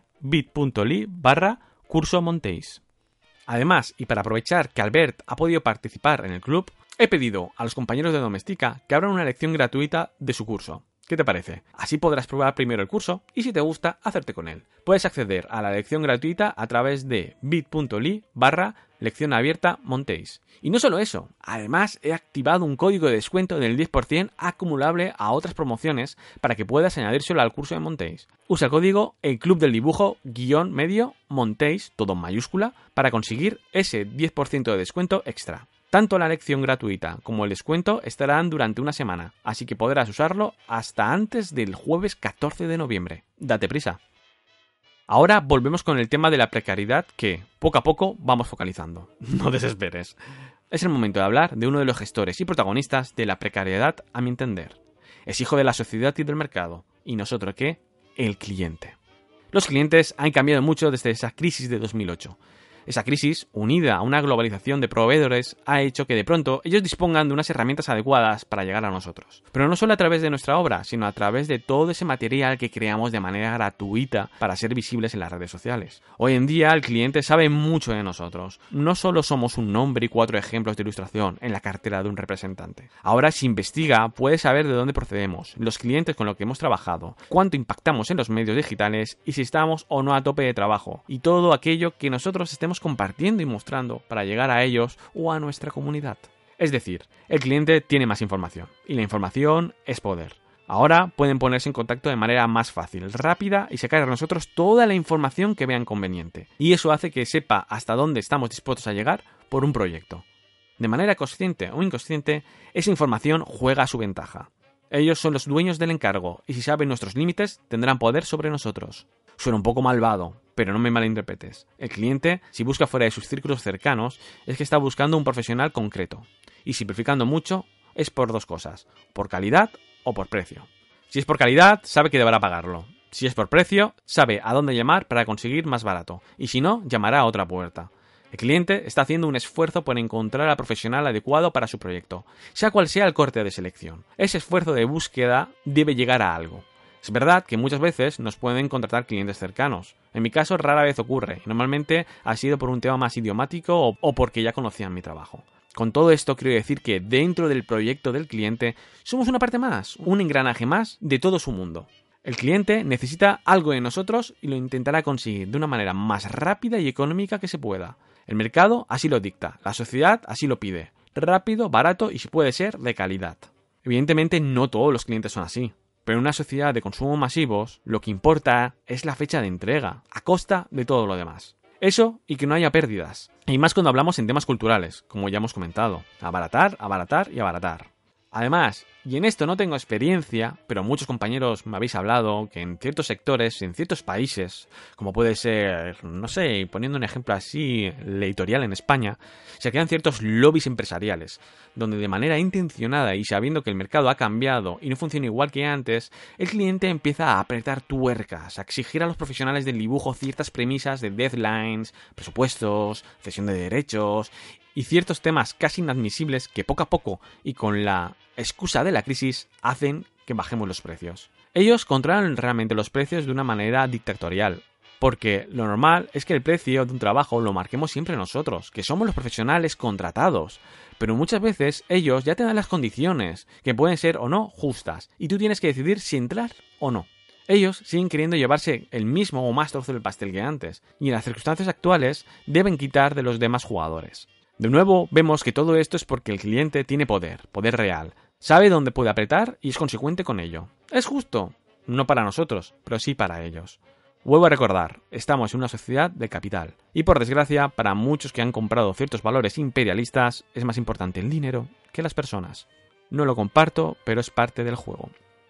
bit.ly/cursomonteys. Además, y para aprovechar que Albert ha podido participar en el club, he pedido a los compañeros de Doméstica que abran una lección gratuita de su curso. ¿Qué te parece? Así podrás probar primero el curso y si te gusta, hacerte con él. Puedes acceder a la lección gratuita a través de bit.ly/leccionabiertamonteys. Y no solo eso, además he activado un código de descuento del 10% acumulable a otras promociones para que puedas añadírselo al curso de Monteys. Usa el código El Club del Dibujo _ Monteys, todo en mayúscula, para conseguir ese 10% de descuento extra. Tanto la lección gratuita como el descuento estarán durante una semana, así que podrás usarlo hasta antes del jueves 14 de noviembre. Date prisa. Ahora volvemos con el tema de la precariedad que, poco a poco, vamos focalizando. No desesperes. Es el momento de hablar de uno de los gestores y protagonistas de la precariedad, a mi entender. Es hijo de la sociedad y del mercado. ¿Y nosotros qué? El cliente. Los clientes han cambiado mucho desde esa crisis de 2008. Esa crisis, unida a una globalización de proveedores, ha hecho que de pronto ellos dispongan de unas herramientas adecuadas para llegar a nosotros. Pero no solo a través de nuestra obra, sino a través de todo ese material que creamos de manera gratuita para ser visibles en las redes sociales. Hoy en día el cliente sabe mucho de nosotros. No solo somos un nombre y 4 ejemplos de ilustración en la cartera de un representante. Ahora, si investiga, puede saber de dónde procedemos, los clientes con los que hemos trabajado, cuánto impactamos en los medios digitales y si estamos o no a tope de trabajo, y todo aquello que nosotros estemos compartiendo y mostrando para llegar a ellos o a nuestra comunidad. Es decir, el cliente tiene más información, y la información es poder. Ahora pueden ponerse en contacto de manera más fácil, rápida y sacar a nosotros toda la información que vean conveniente. Y eso hace que sepa hasta dónde estamos dispuestos a llegar por un proyecto. De manera consciente o inconsciente, esa información juega a su ventaja. Ellos son los dueños del encargo y si saben nuestros límites, tendrán poder sobre nosotros. Suena un poco malvado, pero no me malinterpretes. El cliente, si busca fuera de sus círculos cercanos, es que está buscando un profesional concreto. Y simplificando mucho, es por 2 cosas, por calidad o por precio. Si es por calidad, sabe que deberá pagarlo. Si es por precio, sabe a dónde llamar para conseguir más barato. Y si no, llamará a otra puerta. El cliente está haciendo un esfuerzo por encontrar al profesional adecuado para su proyecto, sea cual sea el corte de selección. Ese esfuerzo de búsqueda debe llegar a algo. Es verdad que muchas veces nos pueden contratar clientes cercanos. En mi caso rara vez ocurre, y normalmente ha sido por un tema más idiomático o porque ya conocían mi trabajo. Con todo esto quiero decir que dentro del proyecto del cliente somos una parte más, un engranaje más de todo su mundo. El cliente necesita algo de nosotros y lo intentará conseguir de una manera más rápida y económica que se pueda. El mercado así lo dicta, la sociedad así lo pide. Rápido, barato y si puede ser de calidad. Evidentemente no todos los clientes son así. Pero en una sociedad de consumo masivos, lo que importa es la fecha de entrega, a costa de todo lo demás. Eso y que no haya pérdidas. Y más cuando hablamos en temas culturales, como ya hemos comentado. Abaratar, abaratar y abaratar. Además, y en esto no tengo experiencia, pero muchos compañeros me habéis hablado que en ciertos sectores, en ciertos países, como puede ser, no sé, poniendo un ejemplo así, la editorial en España, se crean ciertos lobbies empresariales, donde de manera intencionada y sabiendo que el mercado ha cambiado y no funciona igual que antes, el cliente empieza a apretar tuercas, a exigir a los profesionales del dibujo ciertas premisas de deadlines, presupuestos, cesión de derechos y ciertos temas casi inadmisibles que poco a poco y con la excusa de la crisis hacen que bajemos los precios. Ellos controlan realmente los precios de una manera dictatorial, porque lo normal es que el precio de un trabajo lo marquemos siempre nosotros, que somos los profesionales contratados, pero muchas veces ellos ya te dan las condiciones, que pueden ser o no justas, y tú tienes que decidir si entrar o no. Ellos siguen queriendo llevarse el mismo o más trozo del pastel que antes, y en las circunstancias actuales deben quitar de los demás jugadores. De nuevo, vemos que todo esto es porque el cliente tiene poder real, sabe dónde puede apretar y es consecuente con ello. ¿Es justo? No para nosotros, pero sí para ellos. Vuelvo a recordar, estamos en una sociedad de capital, y por desgracia, para muchos que han comprado ciertos valores imperialistas, es más importante el dinero que las personas. No lo comparto, pero es parte del juego.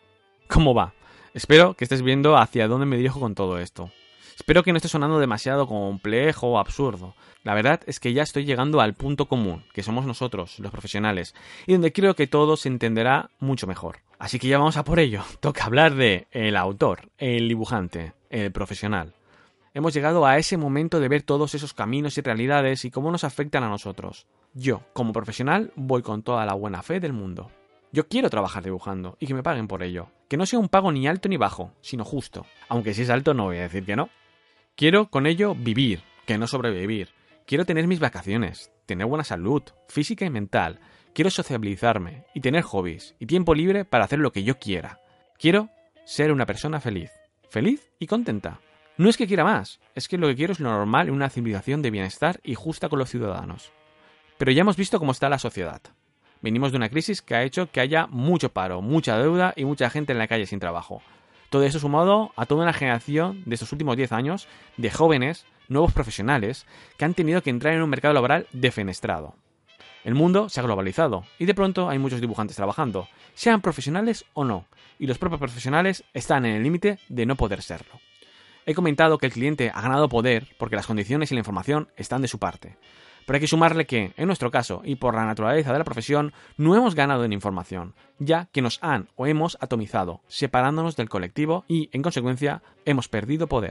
¿Cómo va? Espero que estés viendo hacia dónde me dirijo con todo esto. Espero que no esté sonando demasiado complejo o absurdo. La verdad es que ya estoy llegando al punto común, que somos nosotros, los profesionales, y donde creo que todo se entenderá mucho mejor. Así que ya vamos a por ello. Toca hablar de el autor, el dibujante, el profesional. Hemos llegado a ese momento de ver todos esos caminos y realidades y cómo nos afectan a nosotros. Yo, como profesional, voy con toda la buena fe del mundo. Yo quiero trabajar dibujando y que me paguen por ello. Que no sea un pago ni alto ni bajo, sino justo. Aunque si es alto no voy a decir que no. Quiero con ello vivir, que no sobrevivir. Quiero tener mis vacaciones, tener buena salud, física y mental. Quiero sociabilizarme y tener hobbies y tiempo libre para hacer lo que yo quiera. Quiero ser una persona feliz. Feliz y contenta. No es que quiera más, es que lo que quiero es lo normal en una civilización de bienestar y justa con los ciudadanos. Pero ya hemos visto cómo está la sociedad. Venimos de una crisis que ha hecho que haya mucho paro, mucha deuda y mucha gente en la calle sin trabajo. Todo esto sumado a toda una generación de estos últimos 10 años de jóvenes, nuevos profesionales, que han tenido que entrar en un mercado laboral defenestrado. El mundo se ha globalizado y de pronto hay muchos dibujantes trabajando, sean profesionales o no, y los propios profesionales están en el límite de no poder serlo. He comentado que el cliente ha ganado poder porque las condiciones y la información están de su parte. Pero hay que sumarle que, en nuestro caso, y por la naturaleza de la profesión, no hemos ganado en información, ya que nos han o hemos atomizado, separándonos del colectivo y, en consecuencia, hemos perdido poder.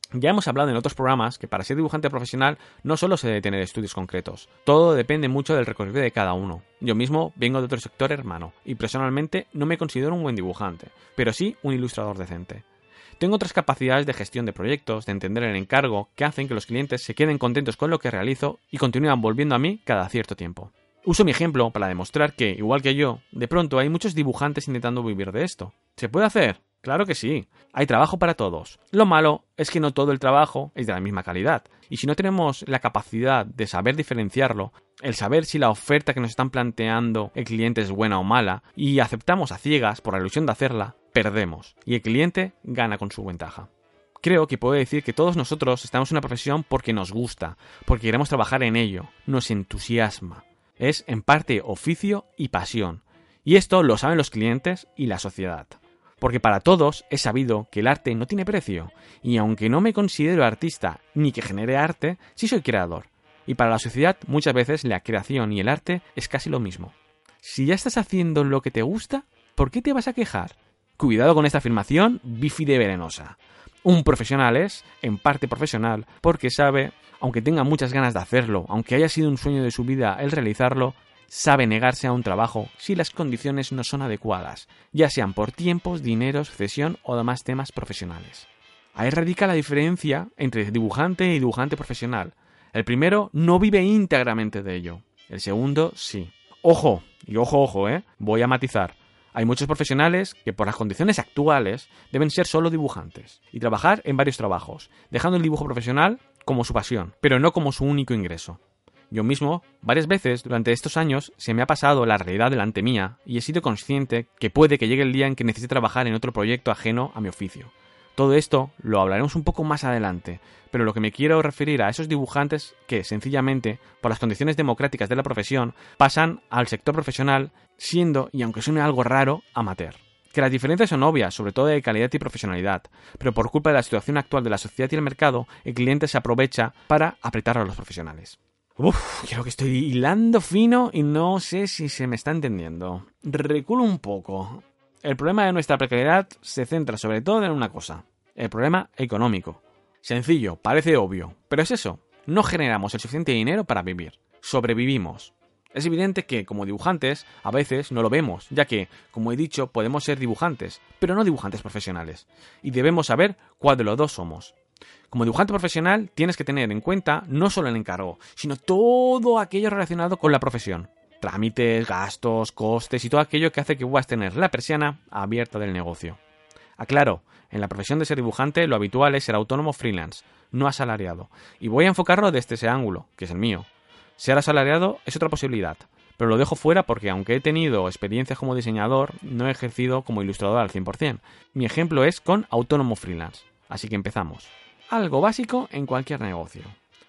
Ya hemos hablado en otros programas que para ser dibujante profesional no solo se debe tener estudios concretos, todo depende mucho del recorrido de cada uno. Yo mismo vengo de otro sector hermano y personalmente no me considero un buen dibujante, pero sí un ilustrador decente. Tengo otras capacidades de gestión de proyectos, de entender el encargo, que hacen que los clientes se queden contentos con lo que realizo y continúan volviendo a mí cada cierto tiempo. Uso mi ejemplo para demostrar que, igual que yo, de pronto hay muchos dibujantes intentando vivir de esto. ¿Se puede hacer? Claro que sí. Hay trabajo para todos. Lo malo es que no todo el trabajo es de la misma calidad. Y si no tenemos la capacidad de saber diferenciarlo, el saber si la oferta que nos están planteando el cliente es buena o mala, y aceptamos a ciegas por la ilusión de hacerla, perdemos. Y el cliente gana con su ventaja. Creo que puedo decir que todos nosotros estamos en una profesión porque nos gusta, porque queremos trabajar en ello, nos entusiasma. Es en parte oficio y pasión. Y esto lo saben los clientes y la sociedad. Porque para todos es sabido que el arte no tiene precio, y aunque no me considero artista ni que genere arte, sí soy creador. Y para la sociedad muchas veces la creación y el arte es casi lo mismo. Si ya estás haciendo lo que te gusta, ¿por qué te vas a quejar? Cuidado con esta afirmación bífide venenosa. Un profesional es, en parte profesional, porque sabe, aunque tenga muchas ganas de hacerlo, aunque haya sido un sueño de su vida el realizarlo, sabe negarse a un trabajo si las condiciones no son adecuadas, ya sean por tiempos, dineros, cesión o demás temas profesionales. Ahí radica la diferencia entre dibujante y dibujante profesional. El primero no vive íntegramente de ello, el segundo sí. Ojo, voy a matizar. Hay muchos profesionales que por las condiciones actuales deben ser solo dibujantes y trabajar en varios trabajos, dejando el dibujo profesional como su pasión, pero no como su único ingreso. Yo mismo, varias veces durante estos años, se me ha pasado la realidad delante mía y he sido consciente que puede que llegue el día en que necesite trabajar en otro proyecto ajeno a mi oficio. Todo esto lo hablaremos un poco más adelante, pero lo que me quiero referir a esos dibujantes que, sencillamente, por las condiciones democráticas de la profesión, pasan al sector profesional siendo, y aunque suene algo raro, amateur. Que las diferencias son obvias, sobre todo de calidad y profesionalidad, pero por culpa de la situación actual de la sociedad y el mercado, el cliente se aprovecha para apretar a los profesionales. Creo que estoy hilando fino y no sé si se me está entendiendo. Reculo un poco. El problema de nuestra precariedad se centra sobre todo en una cosa, el problema económico. Sencillo, parece obvio, pero es eso, no generamos el suficiente dinero para vivir, sobrevivimos. Es evidente que, como dibujantes, a veces no lo vemos, ya que, como he dicho, podemos ser dibujantes, pero no dibujantes profesionales, y debemos saber cuál de los dos somos. Como dibujante profesional tienes que tener en cuenta no solo el encargo, sino todo aquello relacionado con la profesión. Trámites, gastos, costes y todo aquello que hace que puedas tener la persiana abierta del negocio. Aclaro, en la profesión de ser dibujante lo habitual es ser autónomo freelance, no asalariado. Y voy a enfocarlo desde ese ángulo, que es el mío. Ser asalariado es otra posibilidad, pero lo dejo fuera porque aunque he tenido experiencias como diseñador, no he ejercido como ilustrador al 100%. Mi ejemplo es con autónomo freelance. Así que empezamos. Algo básico en cualquier negocio.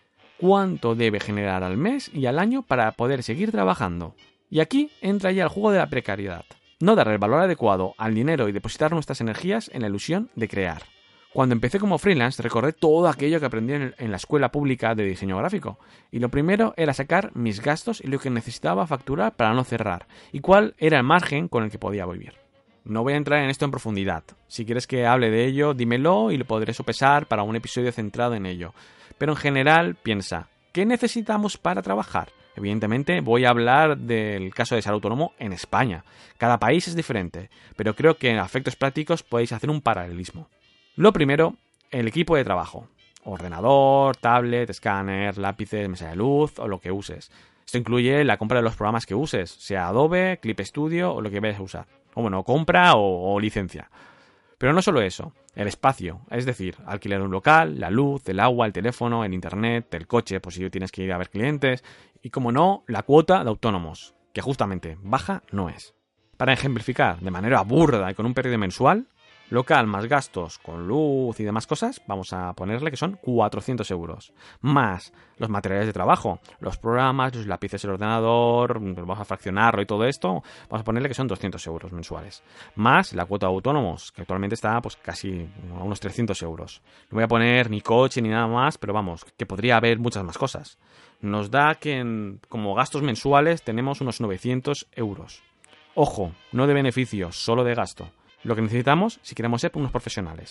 ¿Cuánto debe generar al mes y al año para poder seguir trabajando? Y aquí entra ya el juego de la precariedad. No dar el valor adecuado al dinero y depositar nuestras energías en la ilusión de crear. Cuando empecé como freelance recordé todo aquello que aprendí en la escuela pública de diseño gráfico. Y lo primero era sacar mis gastos y lo que necesitaba facturar para no cerrar. Y cuál era el margen con el que podía vivir. No voy a entrar en esto en profundidad. Si quieres que hable de ello, dímelo y lo podré sopesar para un episodio centrado en ello. Pero en general, piensa, ¿qué necesitamos para trabajar? Evidentemente, voy a hablar del caso de ser autónomo en España. Cada país es diferente, pero creo que en efectos prácticos podéis hacer un paralelismo. Lo primero, el equipo de trabajo. Ordenador, tablet, escáner, lápices, mesa de luz o lo que uses. Esto incluye la compra de los programas que uses, sea Adobe, Clip Studio o lo que vayas a usar. O bueno, compra o licencia. Pero no solo eso, el espacio, es decir, alquilar un local, la luz, el agua, el teléfono, el internet, el coche, por si tienes que ir a ver clientes, y como no, la cuota de autónomos, que justamente baja no es. Para ejemplificar de manera burda y con un periodo mensual, local más gastos con luz y demás cosas, vamos a ponerle que son 400 euros. Más los materiales de trabajo, los programas, los lápices del ordenador, vamos a fraccionarlo y todo esto, vamos a ponerle que son 200 euros mensuales. Más la cuota de autónomos, que actualmente está pues casi a unos 300 euros. No voy a poner ni coche ni nada más, pero vamos, que podría haber muchas más cosas. Nos da que como gastos mensuales tenemos unos 900 euros. Ojo, no de beneficio, solo de gasto. Lo que necesitamos si queremos ser unos profesionales.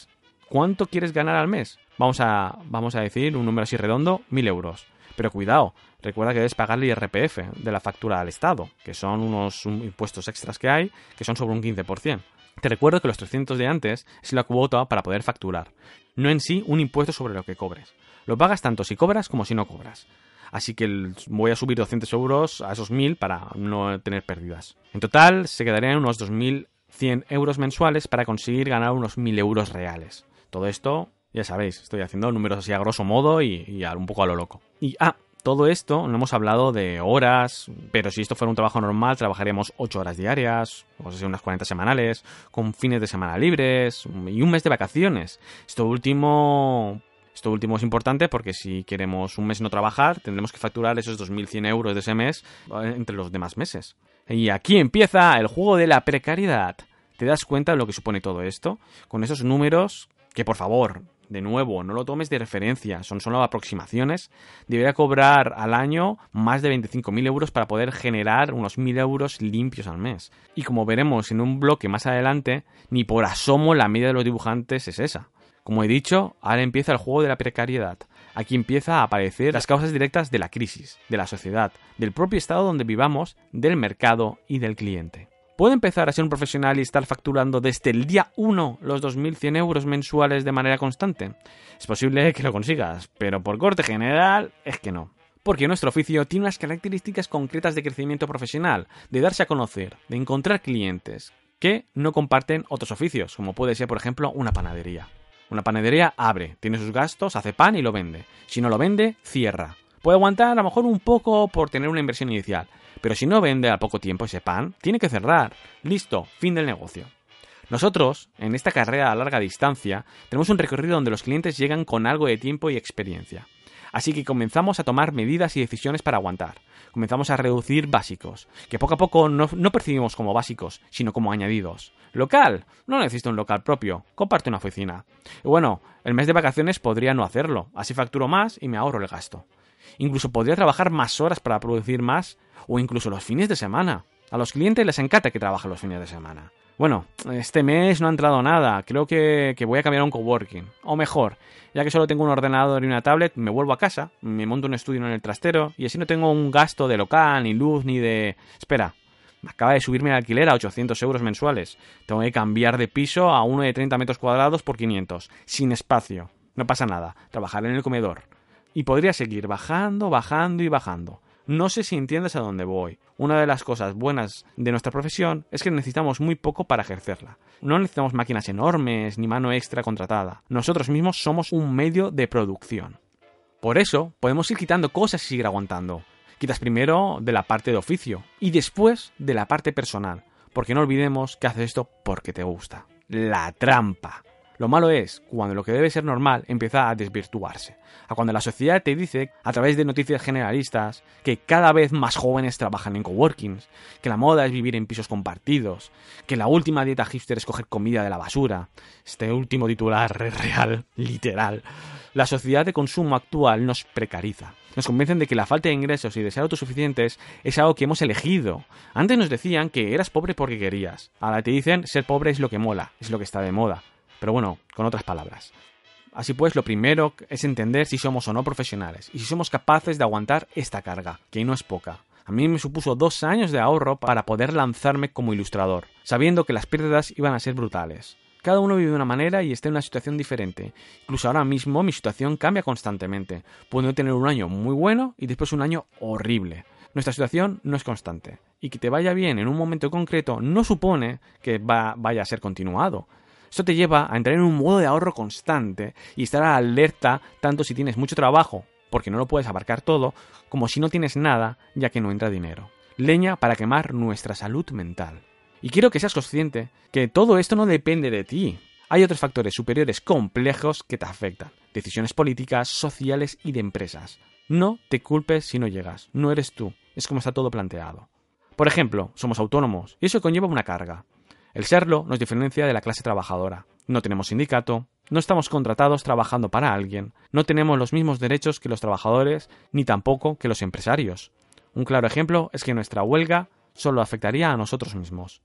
¿Cuánto quieres ganar al mes? Vamos a decir un número así redondo, 1.000 euros. Pero cuidado, recuerda que debes pagar el IRPF de la factura al Estado, que son unos impuestos extras que hay, que son sobre un 15%. Te recuerdo que los 300 de antes es la cuota para poder facturar, no en sí un impuesto sobre lo que cobres. Lo pagas tanto si cobras como si no cobras. Así que voy a subir 200 euros a esos 1.000 para no tener pérdidas. En total se quedarían unos 2.100 euros mensuales para conseguir ganar unos 1.000 euros reales. Todo esto, ya sabéis, estoy haciendo números así a grosso modo y un poco a lo loco. Todo esto no hemos hablado de horas, pero si esto fuera un trabajo normal, trabajaríamos 8 horas diarias, o sea, unas 40 semanales, con fines de semana libres y un mes de vacaciones. Esto último es importante porque si queremos un mes no trabajar, tendremos que facturar esos 2.100 euros de ese mes entre los demás meses. Y aquí empieza el juego de la precariedad. ¿Te das cuenta de lo que supone todo esto? Con esos números que, por favor, de nuevo, no lo tomes de referencia, son solo aproximaciones, debería cobrar al año más de 25.000 euros para poder generar unos 1.000 euros limpios al mes. Y como veremos en un bloque más adelante, ni por asomo la media de los dibujantes es esa. Como he dicho, ahora empieza el juego de la precariedad. Aquí empieza a aparecer las causas directas de la crisis, de la sociedad, del propio estado donde vivamos, del mercado y del cliente. ¿Puedo empezar a ser un profesional y estar facturando desde el día 1 los 2.100 euros mensuales de manera constante? Es posible que lo consigas, pero por corte general es que no. Porque nuestro oficio tiene unas características concretas de crecimiento profesional, de darse a conocer, de encontrar clientes que no comparten otros oficios, como puede ser, por ejemplo, una panadería. Una panadería abre, tiene sus gastos, hace pan y lo vende. Si no lo vende, cierra. Puede aguantar a lo mejor un poco por tener una inversión inicial, pero si no vende al poco tiempo ese pan, tiene que cerrar. Listo, fin del negocio. Nosotros, en esta carrera a larga distancia, tenemos un recorrido donde los clientes llegan con algo de tiempo y experiencia. Así que comenzamos a tomar medidas y decisiones para aguantar. Comenzamos a reducir básicos, que poco a poco no percibimos como básicos, sino como añadidos. ¿Local? No necesito un local propio, comparte una oficina. Y bueno, el mes de vacaciones podría no hacerlo, así facturo más y me ahorro el gasto. Incluso podría trabajar más horas para producir más, o incluso los fines de semana. A los clientes les encanta que trabajen los fines de semana. Bueno, este mes no ha entrado nada, creo que voy a cambiar a un coworking. O mejor, ya que solo tengo un ordenador y una tablet, me vuelvo a casa, me monto un estudio en el trastero y así no tengo un gasto de local, ni luz, ni de... Espera, me acaba de subirme el alquiler a 800 euros mensuales. Tengo que cambiar de piso a uno de 30 metros cuadrados por 500, sin espacio. No pasa nada, trabajaré en el comedor. Y podría seguir bajando y bajando. No sé si entiendes a dónde voy. Una de las cosas buenas de nuestra profesión es que necesitamos muy poco para ejercerla. No necesitamos máquinas enormes ni mano extra contratada. Nosotros mismos somos un medio de producción. Por eso, podemos ir quitando cosas y seguir aguantando. Quitas primero de la parte de oficio y después de la parte personal. Porque no olvidemos que haces esto porque te gusta. La trampa. Lo malo es cuando lo que debe ser normal empieza a desvirtuarse. A cuando la sociedad te dice, a través de noticias generalistas, que cada vez más jóvenes trabajan en coworkings, que la moda es vivir en pisos compartidos, que la última dieta hipster es coger comida de la basura. Este último titular es real, literal. La sociedad de consumo actual nos precariza. Nos convencen de que la falta de ingresos y de ser autosuficientes es algo que hemos elegido. Antes nos decían que eras pobre porque querías. Ahora te dicen ser pobre es lo que mola, es lo que está de moda. Pero bueno, con otras palabras. Así pues, lo primero es entender si somos o no profesionales y si somos capaces de aguantar esta carga, que no es poca. A mí me supuso 2 años de ahorro para poder lanzarme como ilustrador, sabiendo que las pérdidas iban a ser brutales. Cada uno vive de una manera y está en una situación diferente. Incluso ahora mismo mi situación cambia constantemente. Puedo tener un año muy bueno y después un año horrible. Nuestra situación no es constante. Y que te vaya bien en un momento concreto no supone que vaya a ser continuado. Esto te lleva a entrar en un modo de ahorro constante y estar alerta tanto si tienes mucho trabajo, porque no lo puedes abarcar todo, como si no tienes nada, ya que no entra dinero. Leña para quemar nuestra salud mental. Y quiero que seas consciente que todo esto no depende de ti. Hay otros factores superiores complejos que te afectan. Decisiones políticas, sociales y de empresas. No te culpes si no llegas. No eres tú. Es como está todo planteado. Por ejemplo, somos autónomos y eso conlleva una carga. El serlo nos diferencia de la clase trabajadora. No tenemos sindicato, no estamos contratados trabajando para alguien, no tenemos los mismos derechos que los trabajadores, ni tampoco que los empresarios. Un claro ejemplo es que nuestra huelga solo afectaría a nosotros mismos.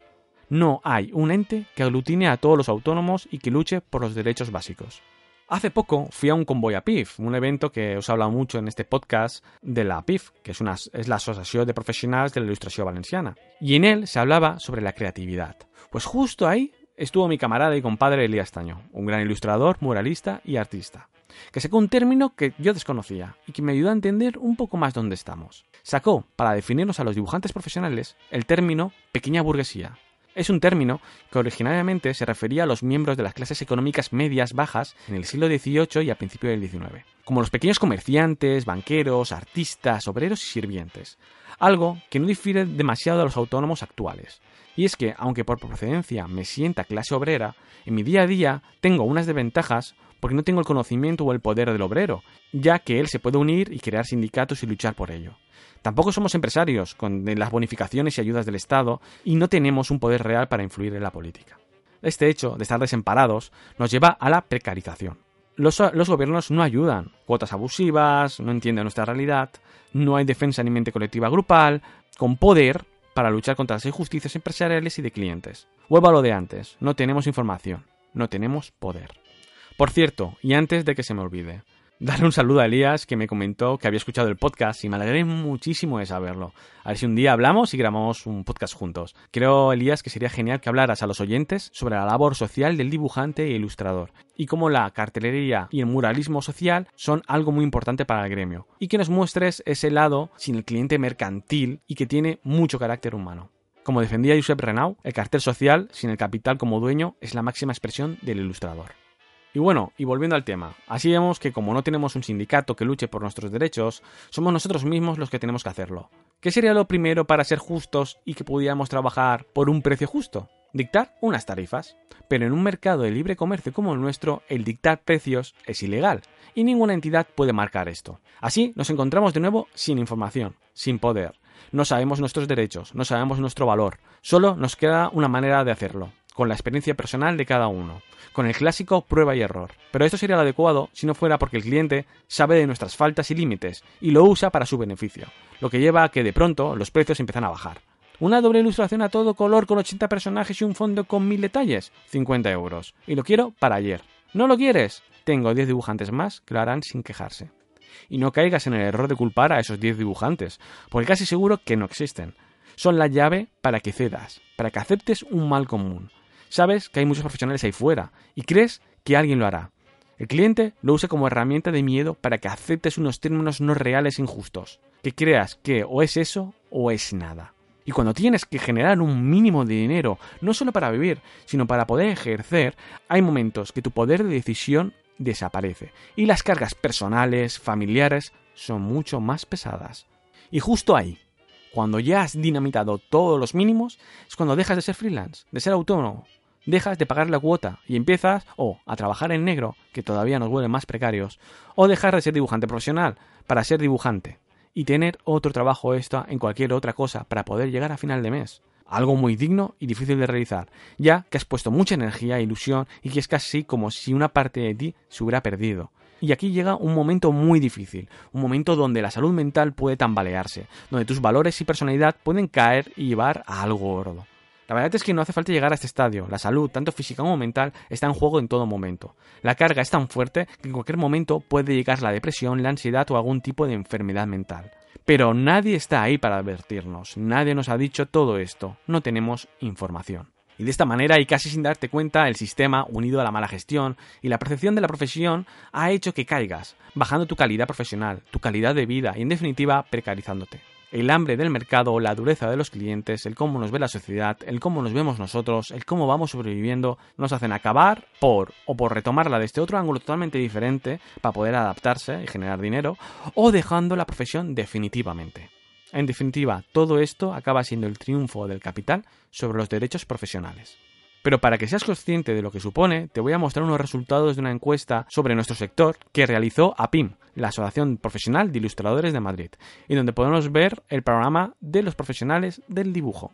No hay un ente que aglutine a todos los autónomos y que luche por los derechos básicos. Hace poco fui a un convoy a PIF, un evento que os he hablado mucho en este podcast de la PIF, que es la Asociación de Profesionales de la Ilustración Valenciana. Y en él se hablaba sobre la creatividad. Pues justo ahí estuvo mi camarada y compadre Elías Taño, un gran ilustrador, muralista y artista, que sacó un término que yo desconocía y que me ayudó a entender un poco más dónde estamos. Sacó, para definirnos a los dibujantes profesionales, el término pequeña burguesía. Es un término que originariamente se refería a los miembros de las clases económicas medias bajas en el siglo XVIII y a principios del XIX, como los pequeños comerciantes, banqueros, artistas, obreros y sirvientes, algo que no difiere demasiado de los autónomos actuales. Y es que, aunque por procedencia me sienta clase obrera, en mi día a día tengo unas desventajas porque no tengo el conocimiento o el poder del obrero, ya que él se puede unir y crear sindicatos y luchar por ello. Tampoco somos empresarios, con las bonificaciones y ayudas del Estado, y no tenemos un poder real para influir en la política. Este hecho de estar desamparados nos lleva a la precarización. Los gobiernos no ayudan, cuotas abusivas, no entienden nuestra realidad, no hay defensa ni mente colectiva grupal, con poder para luchar contra las injusticias empresariales y de clientes. Vuelvo a lo de antes, no tenemos información, no tenemos poder. Por cierto, y antes de que se me olvide, darle un saludo a Elías, que me comentó que había escuchado el podcast y me alegré muchísimo de saberlo. A ver si un día hablamos y grabamos un podcast juntos. Creo, Elías, que sería genial que hablaras a los oyentes sobre la labor social del dibujante e ilustrador y cómo la cartelería y el muralismo social son algo muy importante para el gremio, y que nos muestres ese lado sin el cliente mercantil y que tiene mucho carácter humano. Como defendía Josep Renau, el cartel social sin el capital como dueño es la máxima expresión del ilustrador. Y bueno, y volviendo al tema, así vemos que como no tenemos un sindicato que luche por nuestros derechos, somos nosotros mismos los que tenemos que hacerlo. ¿Qué sería lo primero para ser justos y que pudiéramos trabajar por un precio justo? Dictar unas tarifas. Pero en un mercado de libre comercio como el nuestro, el dictar precios es ilegal, y ninguna entidad puede marcar esto. Así nos encontramos de nuevo sin información, sin poder. No sabemos nuestros derechos, no sabemos nuestro valor. Solo nos queda una manera de hacerlo, con la experiencia personal de cada uno, con el clásico prueba y error. Pero esto sería lo adecuado si no fuera porque el cliente sabe de nuestras faltas y límites y lo usa para su beneficio, lo que lleva a que de pronto los precios empiezan a bajar. Una doble ilustración a todo color con 80 personajes y un fondo con 1000 detalles, 50 euros. Y lo quiero para ayer. ¿No lo quieres? Tengo 10 dibujantes más que lo harán sin quejarse. Y no caigas en el error de culpar a esos 10 dibujantes, porque casi seguro que no existen. Son la llave para que cedas, para que aceptes un mal común. Sabes que hay muchos profesionales ahí fuera y crees que alguien lo hará. El cliente lo usa como herramienta de miedo para que aceptes unos términos no reales e injustos, que creas que o es eso o es nada. Y cuando tienes que generar un mínimo de dinero, no solo para vivir, sino para poder ejercer, hay momentos que tu poder de decisión desaparece y las cargas personales, familiares, son mucho más pesadas. Y justo ahí, cuando ya has dinamitado todos los mínimos, es cuando dejas de ser freelance, de ser autónomo. Dejas de pagar la cuota y empiezas o a trabajar en negro, que todavía nos vuelven más precarios, o dejar de ser dibujante profesional para ser dibujante y tener otro trabajo extra en cualquier otra cosa para poder llegar a final de mes. Algo muy digno y difícil de realizar, ya que has puesto mucha energía e ilusión y que es casi como si una parte de ti se hubiera perdido. Y aquí llega un momento muy difícil, un momento donde la salud mental puede tambalearse, donde tus valores y personalidad pueden caer y llevar a algo gordo. La verdad es que no hace falta llegar a este estadio. La salud, tanto física como mental, está en juego en todo momento. La carga es tan fuerte que en cualquier momento puede llegar la depresión, la ansiedad o algún tipo de enfermedad mental. Pero nadie está ahí para advertirnos. Nadie nos ha dicho todo esto. No tenemos información. Y de esta manera, y casi sin darte cuenta, el sistema, unido a la mala gestión y la percepción de la profesión, ha hecho que caigas, bajando tu calidad profesional, tu calidad de vida y, en definitiva, precarizándote. El hambre del mercado, la dureza de los clientes, el cómo nos ve la sociedad, el cómo nos vemos nosotros, el cómo vamos sobreviviendo, nos hacen acabar por retomarla desde otro ángulo totalmente diferente para poder adaptarse y generar dinero, o dejando la profesión definitivamente. En definitiva, todo esto acaba siendo el triunfo del capital sobre los derechos profesionales. Pero para que seas consciente de lo que supone, te voy a mostrar unos resultados de una encuesta sobre nuestro sector que realizó APIM, la Asociación Profesional de Ilustradores de Madrid, y donde podemos ver el panorama de los profesionales del dibujo.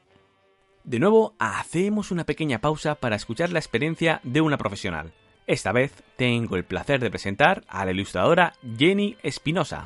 De nuevo, hacemos una pequeña pausa para escuchar la experiencia de una profesional. Esta vez tengo el placer de presentar a la ilustradora Jenny Espinosa.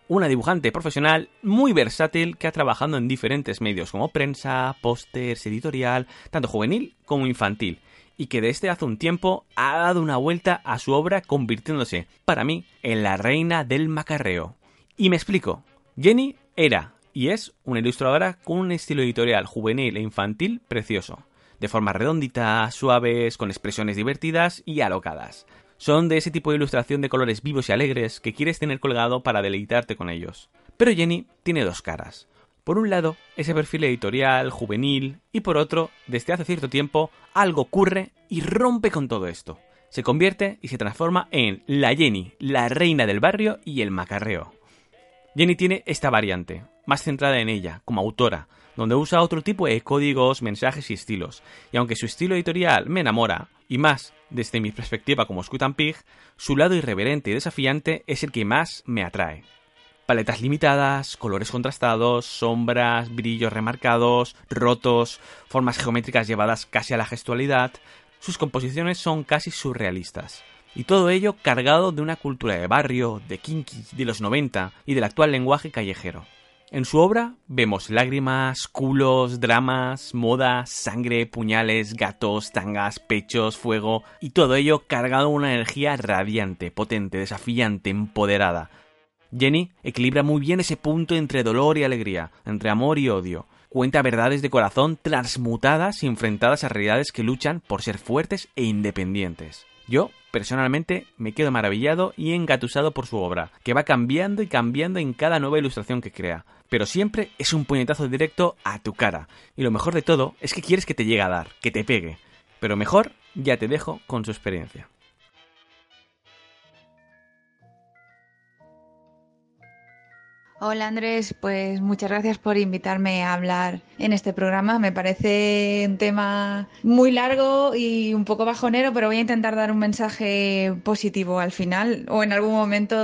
una dibujante profesional muy versátil que ha trabajado en diferentes medios como prensa, pósters, editorial, tanto juvenil como infantil, y que desde hace un tiempo ha dado una vuelta a su obra convirtiéndose, para mí, en la reina del macarreo. Y me explico. Jenny era y es una ilustradora con un estilo editorial juvenil e infantil precioso, de formas redonditas, suaves, con expresiones divertidas y alocadas. Son de ese tipo de ilustración de colores vivos y alegres que quieres tener colgado para deleitarte con ellos. Pero Jenny tiene dos caras. Por un lado, ese perfil editorial, juvenil, y por otro, desde hace cierto tiempo, algo ocurre y rompe con todo esto. Se convierte y se transforma en la Jenny, la reina del barrio y el macarreo. Jenny tiene esta variante, más centrada en ella, como autora, donde usa otro tipo de códigos, mensajes y estilos, y aunque su estilo editorial me enamora, y más desde mi perspectiva como Squid and Pig, su lado irreverente y desafiante es el que más me atrae. Paletas limitadas, colores contrastados, sombras, brillos remarcados, rotos, formas geométricas llevadas casi a la gestualidad, sus composiciones son casi surrealistas. Y todo ello cargado de una cultura de barrio, de kinky, de los 90 y del actual lenguaje callejero. En su obra vemos lágrimas, culos, dramas, moda, sangre, puñales, gatos, tangas, pechos, fuego y todo ello cargado de una energía radiante, potente, desafiante, empoderada. Jenny equilibra muy bien ese punto entre dolor y alegría, entre amor y odio. Cuenta verdades de corazón transmutadas y enfrentadas a realidades que luchan por ser fuertes e independientes. Yo, personalmente, me quedo maravillado y engatusado por su obra, que va cambiando y cambiando en cada nueva ilustración que crea. Pero siempre es un puñetazo directo a tu cara. Y lo mejor de todo es que quieres que te llegue a dar, que te pegue. Pero mejor, ya te dejo con su experiencia. Hola Andrés, pues muchas gracias por invitarme a hablar en este programa. Me parece un tema muy largo y un poco bajonero, pero voy a intentar dar un mensaje positivo al final o en algún momento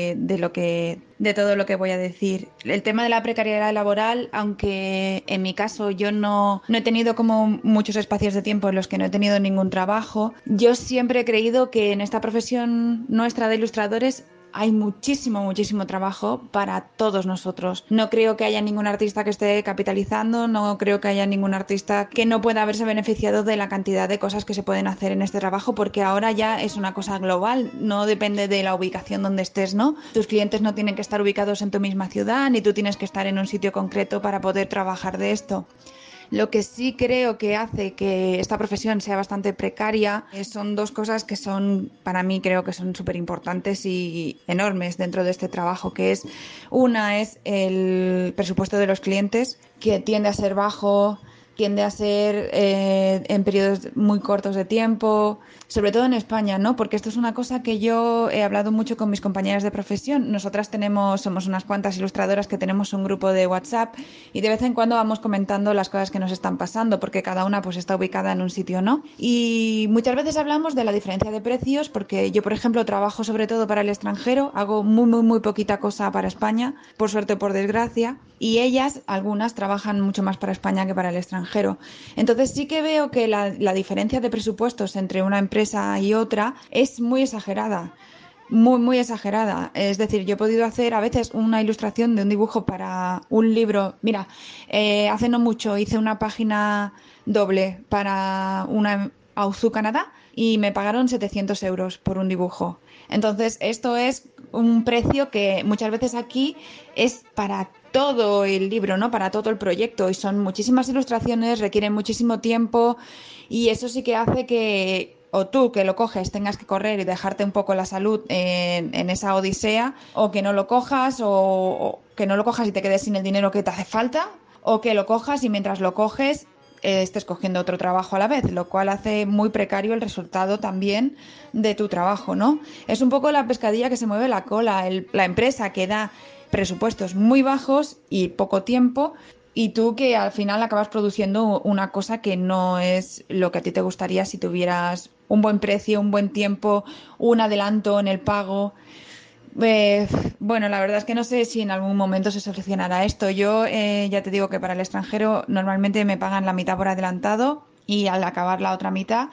de todo lo que voy a decir. El tema de la precariedad laboral, aunque en mi caso yo no he tenido como muchos espacios de tiempo en los que no he tenido ningún trabajo, yo siempre he creído que en esta profesión nuestra de ilustradores hay muchísimo trabajo para todos nosotros. No creo que haya ningún artista que esté capitalizando, no creo que haya ningún artista que no pueda haberse beneficiado de la cantidad de cosas que se pueden hacer en este trabajo, porque ahora ya es una cosa global, no depende de la ubicación donde estés, ¿no? Tus clientes no tienen que estar ubicados en tu misma ciudad, ni tú tienes que estar en un sitio concreto para poder trabajar de esto. Lo que sí creo que hace que esta profesión sea bastante precaria son dos cosas que son, para mí creo que son súper importantes y enormes dentro de este trabajo, que es, una es el presupuesto de los clientes, que tiende a ser bajo, tiende a ser en periodos muy cortos de tiempo, sobre todo en España, ¿no? Porque esto es una cosa que yo he hablado mucho con mis compañeras de profesión. Nosotras somos unas cuantas ilustradoras que tenemos un grupo de WhatsApp y de vez en cuando vamos comentando las cosas que nos están pasando, porque cada una pues está ubicada en un sitio, ¿no? Y muchas veces hablamos de la diferencia de precios, porque yo, por ejemplo, trabajo sobre todo para el extranjero, hago muy poquita cosa para España, por suerte o por desgracia, y ellas, algunas, trabajan mucho más para España que para el extranjero. Entonces sí que veo que la diferencia de presupuestos entre una empresa y otra es muy exagerada. Muy exagerada. Es decir, yo he podido hacer a veces una ilustración de un dibujo para un libro. Mira, hace no mucho hice una página doble para una Auzu Canadá y me pagaron 700 euros por un dibujo. Entonces, esto es un precio que muchas veces aquí es para todo el libro, ¿no? Para todo el proyecto. Y son muchísimas ilustraciones, requieren muchísimo tiempo y eso sí que hace que o tú que lo coges tengas que correr y dejarte un poco la salud en esa odisea, o que no lo cojas o que no lo cojas y te quedes sin el dinero que te hace falta, o que lo cojas y mientras lo coges estés cogiendo otro trabajo a la vez, lo cual hace muy precario el resultado también de tu trabajo, ¿no? Es un poco la pescadilla que se mueve la cola, la empresa que da presupuestos muy bajos y poco tiempo, y tú que al final acabas produciendo una cosa que no es lo que a ti te gustaría si tuvieras un buen precio, un buen tiempo, un adelanto en el pago. Bueno, la verdad es que no sé si en algún momento se solucionará esto. Yo ya te digo que para el extranjero normalmente me pagan la mitad por adelantado y al acabar la otra mitad.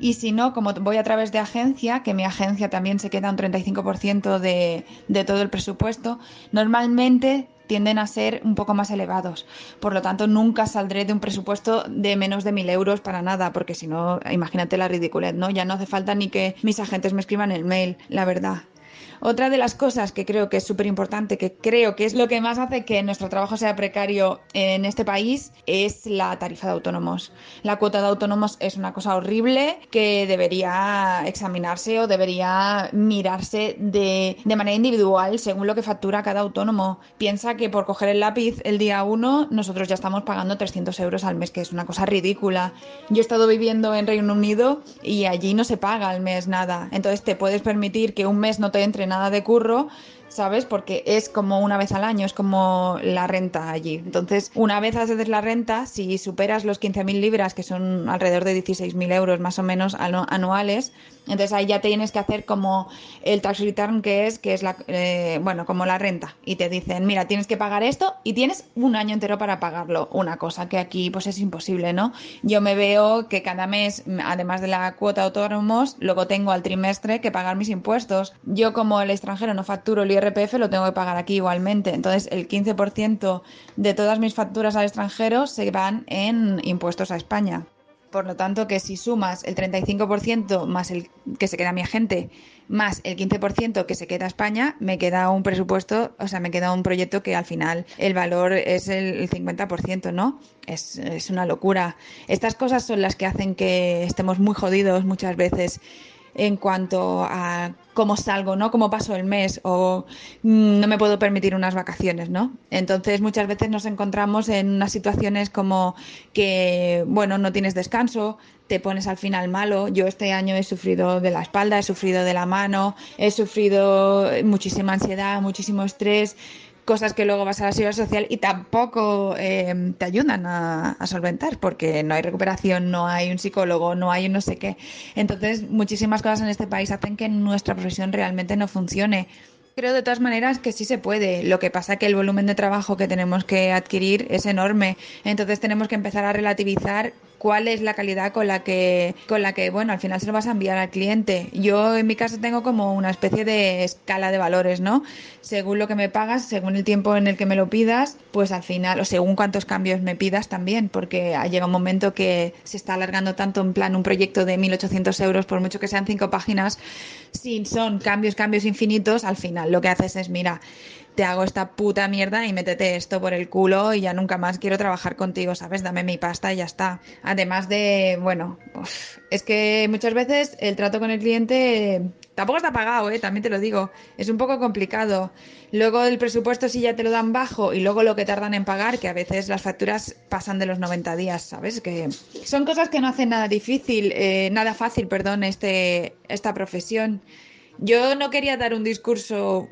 Y si no, como voy a través de agencia, que mi agencia también se queda un 35% de todo el presupuesto, normalmente tienden a ser un poco más elevados. Por lo tanto, nunca saldré de un presupuesto de menos de 1.000 euros para nada, porque si no, imagínate la ridiculez, ¿no? Ya no hace falta ni que mis agentes me escriban el mail, la verdad. Otra de las cosas que creo que es súper importante, que creo que es lo que más hace que nuestro trabajo sea precario en este país, es la tarifa de autónomos. La cuota de autónomos es una cosa horrible que debería examinarse o debería mirarse de manera individual según lo que factura cada autónomo. Piensa que por coger el lápiz el día 1 nosotros ya estamos pagando 300 euros al mes, que es una cosa ridícula. Yo he estado viviendo en Reino Unido y allí no se paga al mes nada. Entonces te puedes permitir que un mes no te entre nada de curro, ¿sabes? Porque es como una vez al año, es como la renta allí. Entonces, una vez haces la renta, si superas los 15.000 libras, que son alrededor de 16.000 euros más o menos anuales, entonces ahí ya tienes que hacer como el tax return, que es bueno, como la renta. Y te dicen, mira, tienes que pagar esto y tienes un año entero para pagarlo. Una cosa que aquí pues es imposible, ¿no? Yo me veo que cada mes, además de la cuota de autónomos, luego tengo al trimestre que pagar mis impuestos. Yo como el extranjero no facturo el IRPF, lo tengo que pagar aquí igualmente. Entonces el 15% de todas mis facturas al extranjero se van en impuestos a España. Por lo tanto, que si sumas el 35% más el que se queda mi agente, más el 15% que se queda a España, me queda un presupuesto, o sea, me queda un proyecto que al final el valor es el 50%, ¿no? Es una locura. Estas cosas son las que hacen que estemos muy jodidos muchas veces en cuanto a cómo salgo, ¿no? Cómo paso el mes o no me puedo permitir unas vacaciones, ¿no? Entonces muchas veces nos encontramos en unas situaciones como que, bueno, no tienes descanso, te pones al final malo. Yo este año he sufrido de la espalda, he sufrido de la mano, he sufrido muchísima ansiedad, muchísimo estrés, cosas que luego vas a la seguridad social y tampoco te ayudan a solventar porque no hay recuperación, no hay un psicólogo, no hay un no sé qué. Entonces, muchísimas cosas en este país hacen que nuestra profesión realmente no funcione. Creo de todas maneras que sí se puede. Lo que pasa es que el volumen de trabajo que tenemos que adquirir es enorme. Entonces tenemos que empezar a relativizar cuál es la calidad con la que, bueno, al final se lo vas a enviar al cliente. Yo en mi caso tengo como una especie de escala de valores, ¿no? Según lo que me pagas, según el tiempo en el que me lo pidas, pues al final, o según cuántos cambios me pidas también, porque llega un momento que se está alargando tanto en plan un proyecto de 1.800 euros, por mucho que sean 5 páginas, si son cambios infinitos, al final lo que haces es, mira, te hago esta puta mierda y métete esto por el culo y ya nunca más quiero trabajar contigo, ¿sabes? Dame mi pasta y ya está. Además de, bueno, es que muchas veces el trato con el cliente tampoco está pagado, también te lo digo. Es un poco complicado. Luego el presupuesto si ya te lo dan bajo y luego lo que tardan en pagar, que a veces las facturas pasan de los 90 días, ¿sabes? Que son cosas que no hacen nada difícil, nada fácil, perdón, esta profesión. Yo no quería dar un discurso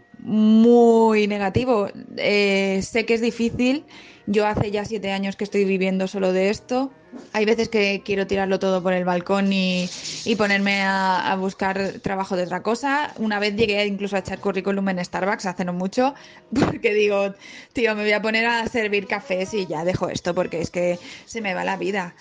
muy negativo. Sé que es difícil. Yo hace ya 7 años que estoy viviendo solo de esto. Hay veces que quiero tirarlo todo por el balcón y ponerme a buscar trabajo de otra cosa. Una vez llegué incluso a echar currículum en Starbucks hace no mucho, porque digo, tío, me voy a poner a servir cafés y ya dejo esto porque es que se me va la vida.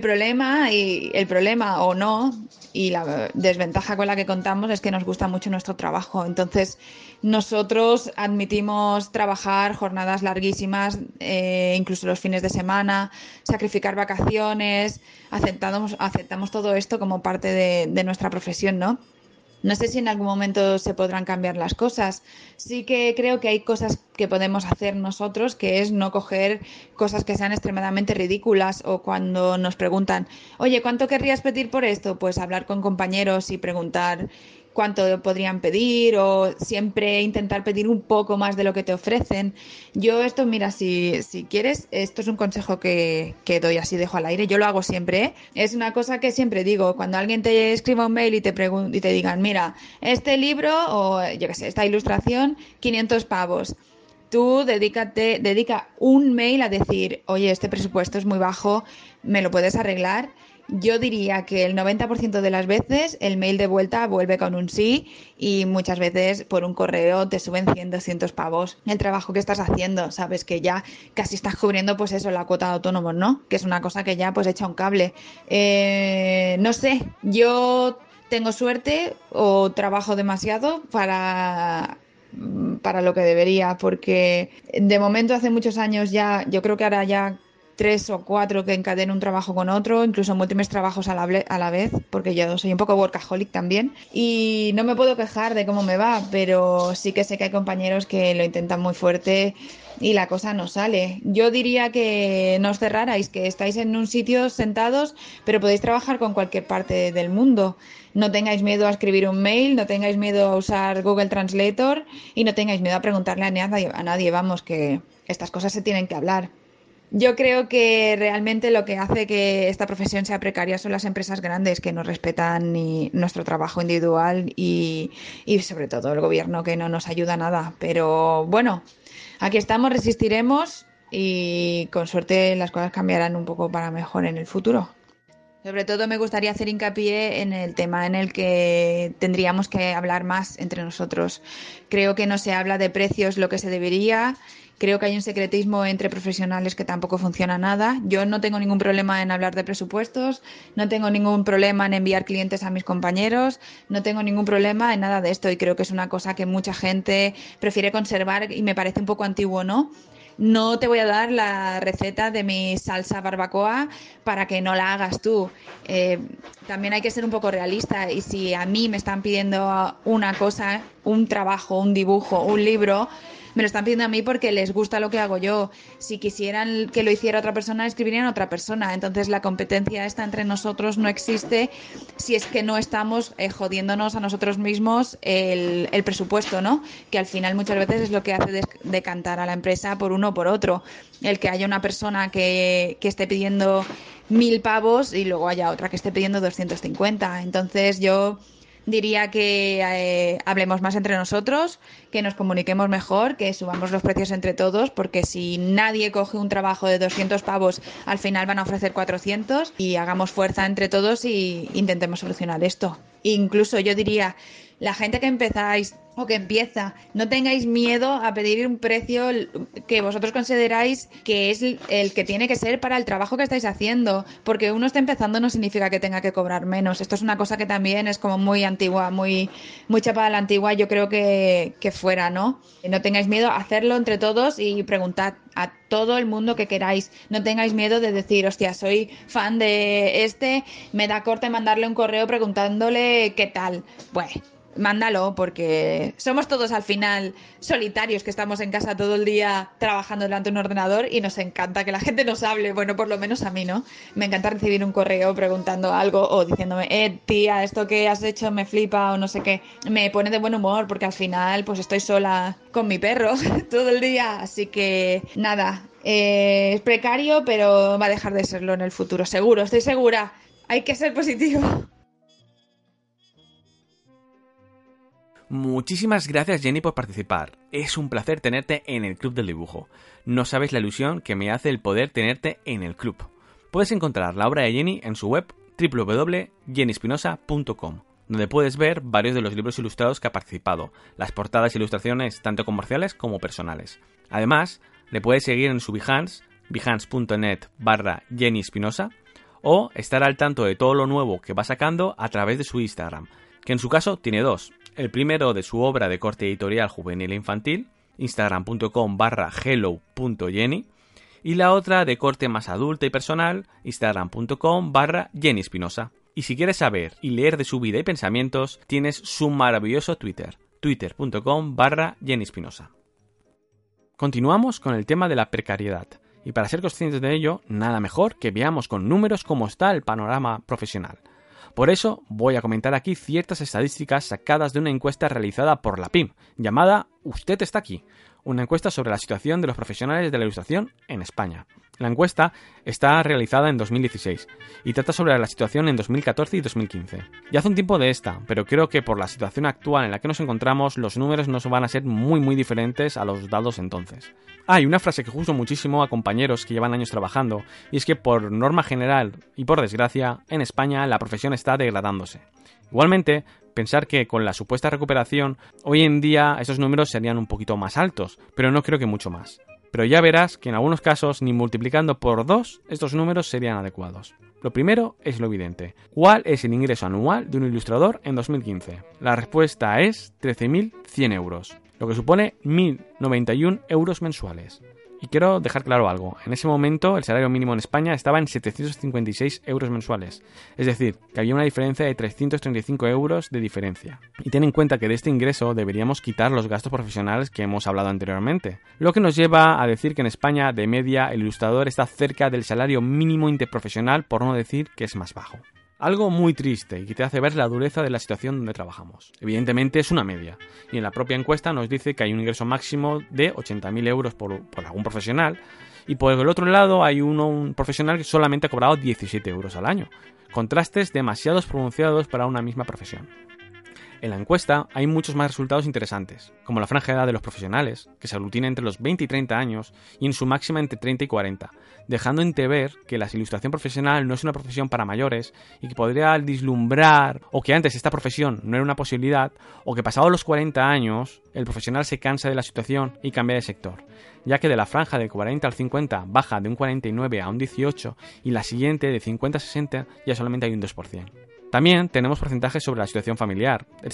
El problema o no, y la desventaja con la que contamos es que nos gusta mucho nuestro trabajo. Entonces, nosotros admitimos trabajar jornadas larguísimas, incluso los fines de semana, sacrificar vacaciones, aceptamos todo esto como parte de nuestra profesión, ¿no? No sé si en algún momento se podrán cambiar las cosas. Sí que creo que hay cosas que podemos hacer nosotros, que es no coger cosas que sean extremadamente ridículas o cuando nos preguntan, oye, ¿cuánto querrías pedir por esto? Pues hablar con compañeros y preguntar cuánto podrían pedir o siempre intentar pedir un poco más de lo que te ofrecen. Yo esto, mira, si quieres, esto es un consejo que doy así, dejo al aire, yo lo hago siempre, ¿eh? Es una cosa que siempre digo, cuando alguien te escriba un mail y te digan, mira, este libro o yo qué sé, esta ilustración, 500 pavos. Tú dedica un mail a decir, oye, este presupuesto es muy bajo, ¿me lo puedes arreglar? Yo diría que el 90% de las veces el mail de vuelta vuelve con un sí y muchas veces por un correo te suben 100, 200 pavos el trabajo que estás haciendo. Sabes que ya casi estás cubriendo pues eso, la cuota de autónomos, ¿no? Que es una cosa que ya pues echa un cable. No sé, yo tengo suerte o trabajo demasiado para lo que debería, porque de momento hace muchos años ya, yo creo que ahora ya 3 o 4 que encadeno un trabajo con otro, incluso múltiples trabajos a la vez, porque yo soy un poco workaholic también, y no me puedo quejar de cómo me va, pero sí que sé que hay compañeros que lo intentan muy fuerte y la cosa no sale. Yo diría que no os cerrarais, que estáis en un sitio sentados, pero podéis trabajar con cualquier parte del mundo. No tengáis miedo a escribir un mail, no tengáis miedo a usar Google Translator y no tengáis miedo a preguntarle a nadie, vamos, que estas cosas se tienen que hablar. Yo creo que realmente lo que hace que esta profesión sea precaria son las empresas grandes que no respetan ni nuestro trabajo individual y sobre todo el gobierno que no nos ayuda nada. Pero bueno, aquí estamos, resistiremos y con suerte las cosas cambiarán un poco para mejor en el futuro. Sobre todo me gustaría hacer hincapié en el tema en el que tendríamos que hablar más entre nosotros. Creo que no se habla de precios lo que se debería. Creo que hay un secretismo entre profesionales que tampoco funciona nada. Yo no tengo ningún problema en hablar de presupuestos, no tengo ningún problema en enviar clientes a mis compañeros, no tengo ningún problema en nada de esto y creo que es una cosa que mucha gente prefiere conservar y me parece un poco antiguo, ¿no? No te voy a dar la receta de mi salsa barbacoa para que no la hagas tú. También hay que ser un poco realista y si a mí me están pidiendo una cosa, un trabajo, un dibujo, un libro, me lo están pidiendo a mí porque les gusta lo que hago yo. Si quisieran que lo hiciera otra persona, escribirían a otra persona. Entonces la competencia esta entre nosotros no existe si es que no estamos jodiéndonos a nosotros mismos el presupuesto, ¿no? Que al final muchas veces es lo que hace decantar a la empresa por uno o por otro. El que haya una persona que esté pidiendo 1.000 pavos y luego haya otra que esté pidiendo 250. Entonces yo diría que hablemos más entre nosotros, que nos comuniquemos mejor, que subamos los precios entre todos, porque si nadie coge un trabajo de 200 pavos, al final van a ofrecer 400 y hagamos fuerza entre todos y intentemos solucionar esto. Incluso yo diría, la gente que empezáis o que empieza, no tengáis miedo a pedir un precio que vosotros consideráis que es el que tiene que ser para el trabajo que estáis haciendo, porque uno está empezando no significa que tenga que cobrar menos. Esto es una cosa que también es como muy antigua, muy chapada a la antigua, yo creo que fuera, ¿no? No tengáis miedo a hacerlo entre todos y preguntad a todo el mundo que queráis. No tengáis miedo de decir, hostia, soy fan de me da corte mandarle un correo preguntándole qué tal. Bueno, mándalo, porque somos todos al final solitarios que estamos en casa todo el día trabajando delante de un ordenador y nos encanta que la gente nos hable, bueno, por lo menos a mí, ¿no? Me encanta recibir un correo preguntando algo o diciéndome, tía, esto que has hecho me flipa o no sé qué. Me pone de buen humor porque al final pues estoy sola con mi perro todo el día, así que nada, es precario, pero va a dejar de serlo en el futuro, seguro, estoy segura. Hay que ser positivo. Muchísimas gracias, Jenny, por participar. Es un placer tenerte en el Club del Dibujo. No sabes la ilusión que me hace el poder tenerte en el club. Puedes encontrar la obra de Jenny en su web www.jennyspinosa.com, donde puedes ver varios de los libros ilustrados que ha participado, las portadas e ilustraciones tanto comerciales como personales. Además, le puedes seguir en su Behance, behance.net/JennySpinosa, o estar al tanto de todo lo nuevo que va sacando a través de su Instagram, que en su caso tiene dos. El primero de su obra de corte editorial juvenil e infantil, instagram.com/hello.jenny, y la otra de corte más adulta y personal, instagram.com/JennySpinosa. Y si quieres saber y leer de su vida y pensamientos, tienes su maravilloso Twitter, twitter.com/JennySpinosa. Continuamos con el tema de la precariedad, y para ser conscientes de ello, nada mejor que veamos con números cómo está el panorama profesional. Por eso voy a comentar aquí ciertas estadísticas sacadas de una encuesta realizada por la PYME, llamada Usted está aquí, una encuesta sobre la situación de los profesionales de la ilustración en España. La encuesta está realizada en 2016 y trata sobre la situación en 2014 y 2015. Ya hace un tiempo de esta, pero creo que por la situación actual en la que nos encontramos, los números no van a ser muy diferentes a los dados entonces. Hay una frase que uso muchísimo a compañeros que llevan años trabajando, y es que por norma general y por desgracia, en España la profesión está degradándose. Igualmente, pensar que con la supuesta recuperación, hoy en día esos números serían un poquito más altos, pero no creo que mucho más. Pero ya verás que en algunos casos ni multiplicando por 2 estos números serían adecuados. Lo primero es lo evidente. ¿Cuál es el ingreso anual de un ilustrador en 2015? La respuesta es 13.100 euros, lo que supone 1.091 euros mensuales. Y quiero dejar claro algo. En ese momento el salario mínimo en España estaba en 756 euros mensuales. Es decir, que había una diferencia de 335 euros de diferencia. Y ten en cuenta que de este ingreso deberíamos quitar los gastos profesionales que hemos hablado anteriormente. Lo que nos lleva a decir que en España, de media, el ilustrador está cerca del salario mínimo interprofesional, por no decir que es más bajo. Algo muy triste y que te hace ver la dureza de la situación donde trabajamos. Evidentemente es una media, y en la propia encuesta nos dice que hay un ingreso máximo de 80.000 euros por algún profesional, y por el otro lado hay un profesional que solamente ha cobrado 17 euros al año. Contrastes demasiado pronunciados para una misma profesión. En la encuesta hay muchos más resultados interesantes, como la franja de edad de los profesionales, que se aglutina entre los 20 y 30 años y en su máxima entre 30 y 40, dejando entrever que la ilustración profesional no es una profesión para mayores y que podría vislumbrar o que antes esta profesión no era una posibilidad o que pasados los 40 años el profesional se cansa de la situación y cambia de sector, ya que de la franja de 40 al 50 baja de un 49 a un 18 y la siguiente de 50 a 60 ya solamente hay un 2%. También tenemos porcentajes sobre la situación familiar. El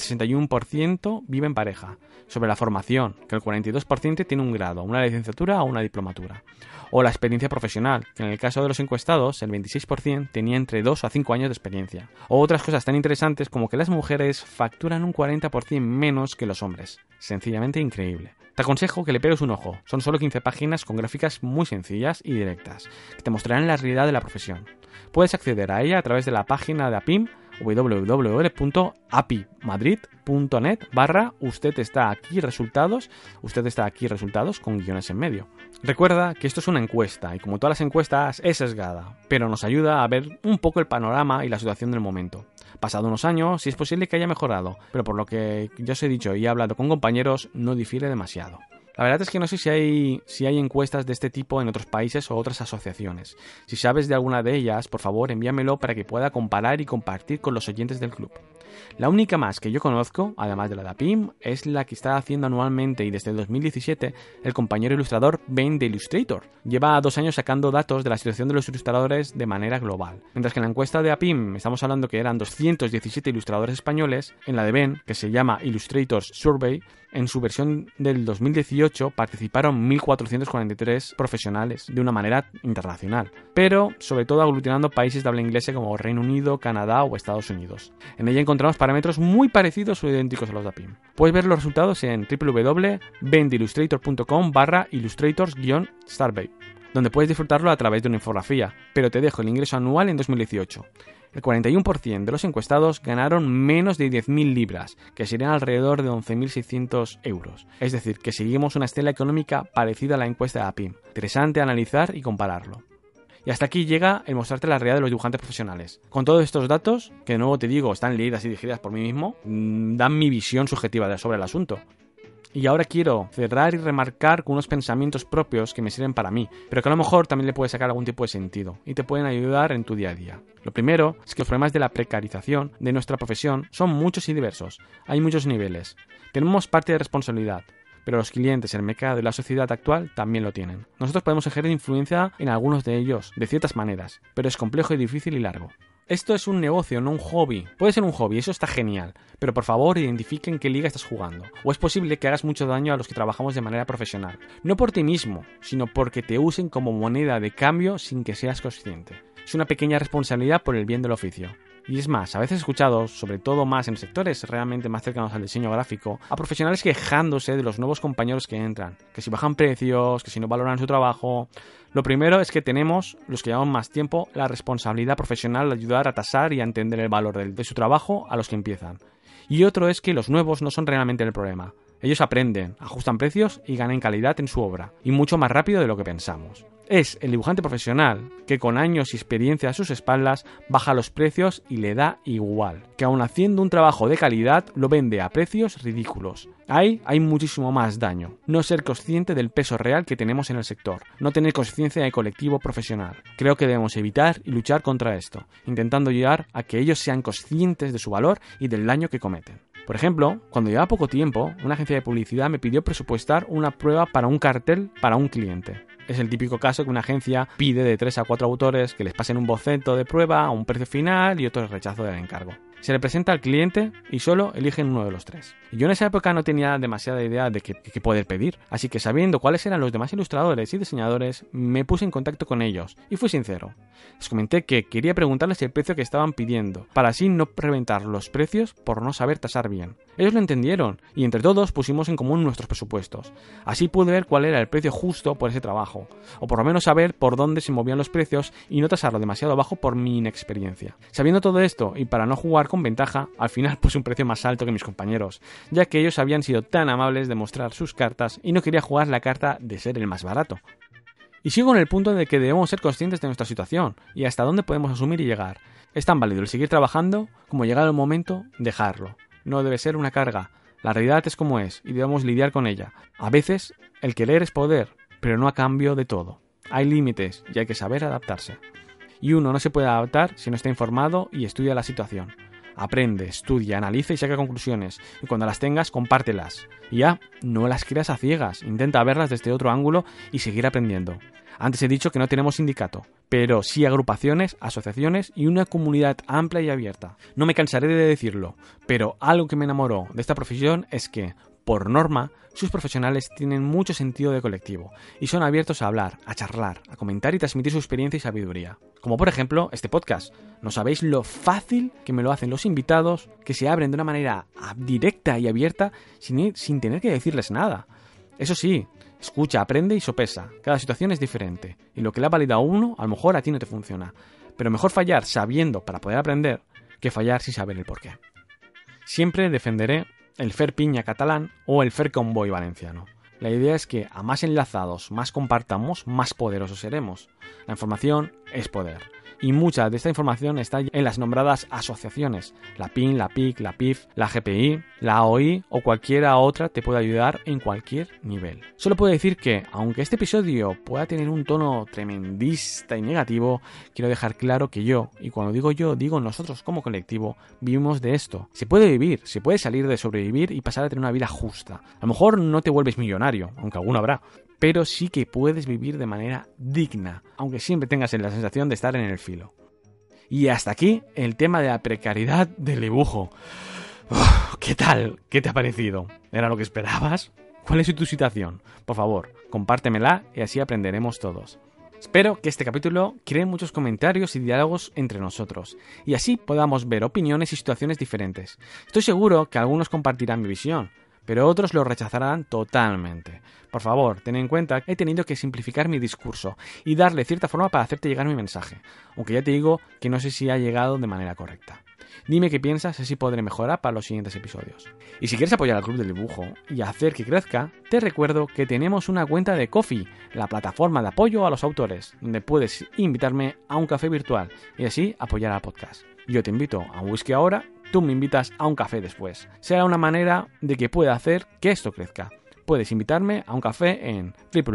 61% vive en pareja. Sobre la formación, que el 42% tiene un grado, una licenciatura o una diplomatura. O la experiencia profesional, que en el caso de los encuestados, el 26% tenía entre 2 a 5 años de experiencia. O otras cosas tan interesantes como que las mujeres facturan un 40% menos que los hombres. Sencillamente increíble. Te aconsejo que le pegues un ojo. Son solo 15 páginas con gráficas muy sencillas y directas, que te mostrarán la realidad de la profesión. Puedes acceder a ella a través de la página de APIM, www.apimadrid.net/usted está aquí resultados con guiones en medio. Recuerda que esto es una encuesta y como todas las encuestas es sesgada, pero nos ayuda a ver un poco el panorama y la situación del momento. Pasado unos años, sí es posible que haya mejorado, pero por lo que yo os he dicho y he hablado con compañeros, no difiere demasiado. La verdad es que no sé si hay encuestas de este tipo en otros países o otras asociaciones. Si sabes de alguna de ellas, por favor envíamelo para que pueda comparar y compartir con los oyentes del club. La única más que yo conozco, además de la de APIM, es la que está haciendo anualmente y desde 2017 el compañero ilustrador Ben de Illustrator. Lleva 2 años sacando datos de la situación de los ilustradores de manera global. Mientras que en la encuesta de APIM estamos hablando que eran 217 ilustradores españoles, en la de Ben, que se llama Illustrators Survey, en su versión del 2018 participaron 1.443 profesionales de una manera internacional, pero sobre todo aglutinando países de habla inglesa como Reino Unido, Canadá o Estados Unidos. En ella encontramos parámetros muy parecidos o idénticos a los de APIM. Puedes ver los resultados en www.bendeillustrator.com/illustrators-survey, donde puedes disfrutarlo a través de una infografía, pero te dejo el ingreso anual en 2018. El 41% de los encuestados ganaron menos de 10.000 libras, que serían alrededor de 11.600 euros. Es decir, que seguimos una estela económica parecida a la encuesta de APIM. Interesante analizar y compararlo. Y hasta aquí llega el mostrarte la realidad de los dibujantes profesionales. Con todos estos datos, que de nuevo te digo, están leídas y digeridas por mí mismo, dan mi visión subjetiva sobre el asunto. Y ahora quiero cerrar y remarcar con unos pensamientos propios que me sirven para mí, pero que a lo mejor también le puedes sacar algún tipo de sentido y te pueden ayudar en tu día a día. Lo primero es que los problemas de la precarización de nuestra profesión son muchos y diversos. Hay muchos niveles. Tenemos parte de responsabilidad, pero los clientes, el mercado y la sociedad actual también lo tienen. Nosotros podemos ejercer influencia en algunos de ellos, de ciertas maneras, pero es complejo y difícil y largo. Esto es un negocio, no un hobby. Puede ser un hobby, eso está genial, pero por favor identifiquen qué liga estás jugando. O es posible que hagas mucho daño a los que trabajamos de manera profesional. No por ti mismo, sino porque te usen como moneda de cambio sin que seas consciente. Es una pequeña responsabilidad por el bien del oficio. Y es más, a veces he escuchado, sobre todo más en sectores realmente más cercanos al diseño gráfico, a profesionales quejándose de los nuevos compañeros que entran, que si bajan precios, que si no valoran su trabajo. Lo primero es que tenemos, los que llevamos más tiempo, la responsabilidad profesional de ayudar a tasar y a entender el valor de su trabajo a los que empiezan. Y otro es que los nuevos no son realmente el problema. Ellos aprenden, ajustan precios y ganan calidad en su obra, y mucho más rápido de lo que pensamos. Es el dibujante profesional que con años y experiencia a sus espaldas baja los precios y le da igual, que aun haciendo un trabajo de calidad lo vende a precios ridículos. Ahí hay muchísimo más daño. No ser consciente del peso real que tenemos en el sector, no tener conciencia de colectivo profesional. Creo que debemos evitar y luchar contra esto, intentando llegar a que ellos sean conscientes de su valor y del daño que cometen. Por ejemplo, cuando llevaba poco tiempo, una agencia de publicidad me pidió presupuestar una prueba para un cartel para un cliente. Es el típico caso que una agencia pide de 3 a 4 autores que les pasen un boceto de prueba a un precio final y otro el rechazo del encargo. Se le presenta al cliente y solo eligen uno de los 3. Y yo en esa época no tenía demasiada idea de qué poder pedir, así que sabiendo cuáles eran los demás ilustradores y diseñadores, me puse en contacto con ellos y fui sincero. Les comenté que quería preguntarles el precio que estaban pidiendo, para así no reventar los precios por no saber tasar bien. Ellos lo entendieron y entre todos pusimos en común nuestros presupuestos. Así pude ver cuál era el precio justo por ese trabajo, o por lo menos saber por dónde se movían los precios y no tasarlo demasiado bajo por mi inexperiencia. Sabiendo todo esto y para no jugar con ventaja, al final puse un precio más alto que mis compañeros, ya que ellos habían sido tan amables de mostrar sus cartas y no quería jugar la carta de ser el más barato. Y sigo en el punto de que debemos ser conscientes de nuestra situación y hasta dónde podemos asumir y llegar. Es tan válido el seguir trabajando como llegar al momento dejarlo. No debe ser una carga. La realidad es como es y debemos lidiar con ella. A veces el querer es poder, pero no a cambio de todo. Hay límites y hay que saber adaptarse. Y uno no se puede adaptar si no está informado y estudia la situación. Aprende, estudia, analiza y saca conclusiones. Y cuando las tengas, compártelas. Y ya, no las creas a ciegas. Intenta verlas desde otro ángulo y seguir aprendiendo. Antes he dicho que no tenemos sindicato, pero sí agrupaciones, asociaciones y una comunidad amplia y abierta. No me cansaré de decirlo, pero algo que me enamoró de esta profesión es que, por norma, sus profesionales tienen mucho sentido de colectivo y son abiertos a hablar, a charlar, a comentar y transmitir su experiencia y sabiduría. Como por ejemplo este podcast. No sabéis lo fácil que me lo hacen los invitados, que se abren de una manera directa y abierta sin tener que decirles nada. Eso sí, escucha, aprende y sopesa. Cada situación es diferente y lo que le ha validado a uno, a lo mejor a ti no te funciona. Pero mejor fallar sabiendo para poder aprender que fallar sin saber el porqué. Siempre defenderé el Fer Piña catalán o el Fer Convoy valenciano. La idea es que a más enlazados, más compartamos, más poderosos seremos. La información es poder. Y mucha de esta información está en las nombradas asociaciones. La PIN, la PIC, la PIF, la GPI, la AOI o cualquiera otra te puede ayudar en cualquier nivel. Solo puedo decir que, aunque este episodio pueda tener un tono tremendista y negativo, quiero dejar claro que yo, y cuando digo yo, digo nosotros como colectivo, vivimos de esto. Se puede vivir, se puede salir de sobrevivir y pasar a tener una vida justa. A lo mejor no te vuelves millonario, aunque alguno habrá, pero sí que puedes vivir de manera digna, aunque siempre tengas la sensación de estar en el filo. Y hasta aquí el tema de la precariedad del dibujo. ¿Qué tal? ¿Qué te ha parecido? ¿Era lo que esperabas? ¿Cuál es tu situación? Por favor, compártemela y así aprenderemos todos. Espero que este capítulo cree muchos comentarios y diálogos entre nosotros, y así podamos ver opiniones y situaciones diferentes. Estoy seguro que algunos compartirán mi visión, pero otros lo rechazarán totalmente. Por favor, ten en cuenta que he tenido que simplificar mi discurso y darle cierta forma para hacerte llegar mi mensaje, aunque ya te digo que no sé si ha llegado de manera correcta. Dime qué piensas y así podré mejorar para los siguientes episodios. Y si quieres apoyar al Club del Dibujo y hacer que crezca, te recuerdo que tenemos una cuenta de Ko-fi, la plataforma de apoyo a los autores, donde puedes invitarme a un café virtual y así apoyar al podcast. Yo te invito a un whisky ahora, tú me invitas a un café después. Será una manera de que pueda hacer que esto crezca. Puedes invitarme a un café en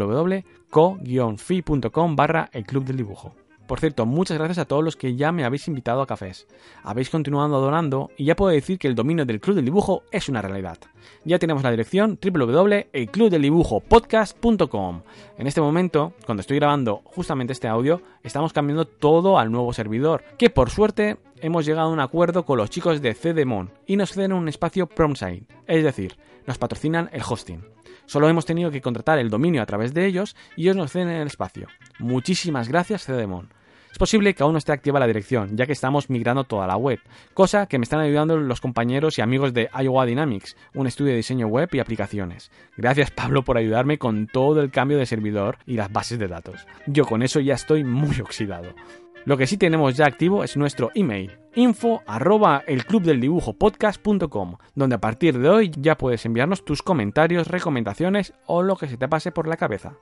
www.ko-fi.com/el Club del Dibujo. Por cierto, muchas gracias a todos los que ya me habéis invitado a cafés. Habéis continuado donando y ya puedo decir que el dominio del Club del Dibujo es una realidad. Ya tenemos la dirección www.elclubdeldibujopodcast.com. En este momento, cuando estoy grabando justamente este audio, estamos cambiando todo al nuevo servidor, que por suerte hemos llegado a un acuerdo con los chicos de Cedemon y nos ceden un espacio PromSite, es decir, nos patrocinan el hosting. Solo hemos tenido que contratar el dominio a través de ellos y ellos nos ceden el espacio. Muchísimas gracias, Cedemon. Es posible que aún no esté activa la dirección, ya que estamos migrando toda la web, cosa que me están ayudando los compañeros y amigos de Iowa Dynamics, un estudio de diseño web y aplicaciones. Gracias, Pablo, por ayudarme con todo el cambio de servidor y las bases de datos. Yo con eso ya estoy muy oxidado. Lo que sí tenemos ya activo es nuestro email, info@elclubdeldibujopodcast.com, donde a partir de hoy ya puedes enviarnos tus comentarios, recomendaciones o lo que se te pase por la cabeza.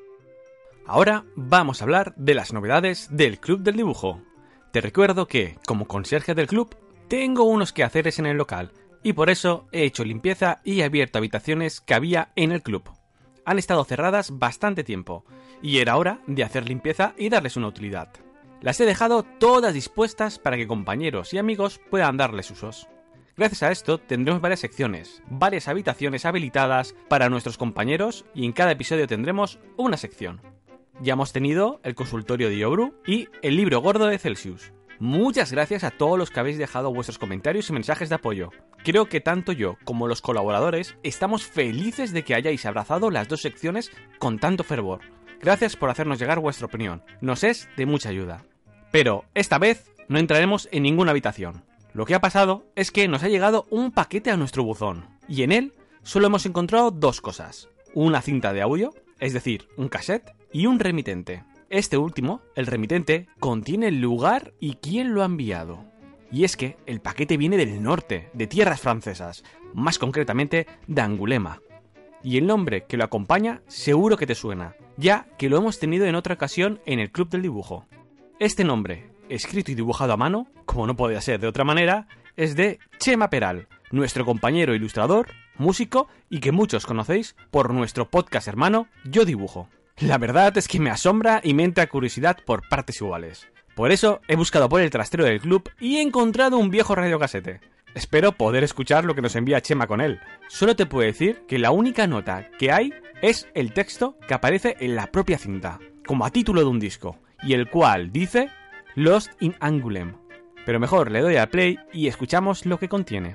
Ahora vamos a hablar de las novedades del Club del Dibujo. Te recuerdo que, como conserje del club, tengo unos quehaceres en el local y por eso he hecho limpieza y he abierto habitaciones que había en el club. Han estado cerradas bastante tiempo y era hora de hacer limpieza y darles una utilidad. Las he dejado todas dispuestas para que compañeros y amigos puedan darles usos. Gracias a esto tendremos varias secciones, varias habitaciones habilitadas para nuestros compañeros y en cada episodio tendremos una sección. Ya hemos tenido el consultorio de Yobru y el libro gordo de Celsius. Muchas gracias a todos los que habéis dejado vuestros comentarios y mensajes de apoyo. Creo que tanto yo como los colaboradores estamos felices de que hayáis abrazado las dos secciones con tanto fervor. Gracias por hacernos llegar vuestra opinión, nos es de mucha ayuda. Pero esta vez no entraremos en ninguna habitación. Lo que ha pasado es que nos ha llegado un paquete a nuestro buzón y en él solo hemos encontrado dos cosas: una cinta de audio, es decir, un cassette, y un remitente. Este último, el remitente, contiene el lugar y quién lo ha enviado. Y es que el paquete viene del norte, de tierras francesas, más concretamente de Angulema. Y el nombre que lo acompaña seguro que te suena, ya que lo hemos tenido en otra ocasión en el Club del Dibujo. Este nombre, escrito y dibujado a mano, como no podía ser de otra manera, es de Chema Peral, nuestro compañero ilustrador, músico y que muchos conocéis por nuestro podcast hermano Yo Dibujo. La verdad es que me asombra y me entra curiosidad por partes iguales. Por eso he buscado por el trastero del club y he encontrado un viejo radiocasete. Espero poder escuchar lo que nos envía Chema con él. Solo te puedo decir que la única nota que hay es el texto que aparece en la propia cinta, como a título de un disco, y el cual dice Lost in Angulem. Pero mejor le doy al play y escuchamos lo que contiene.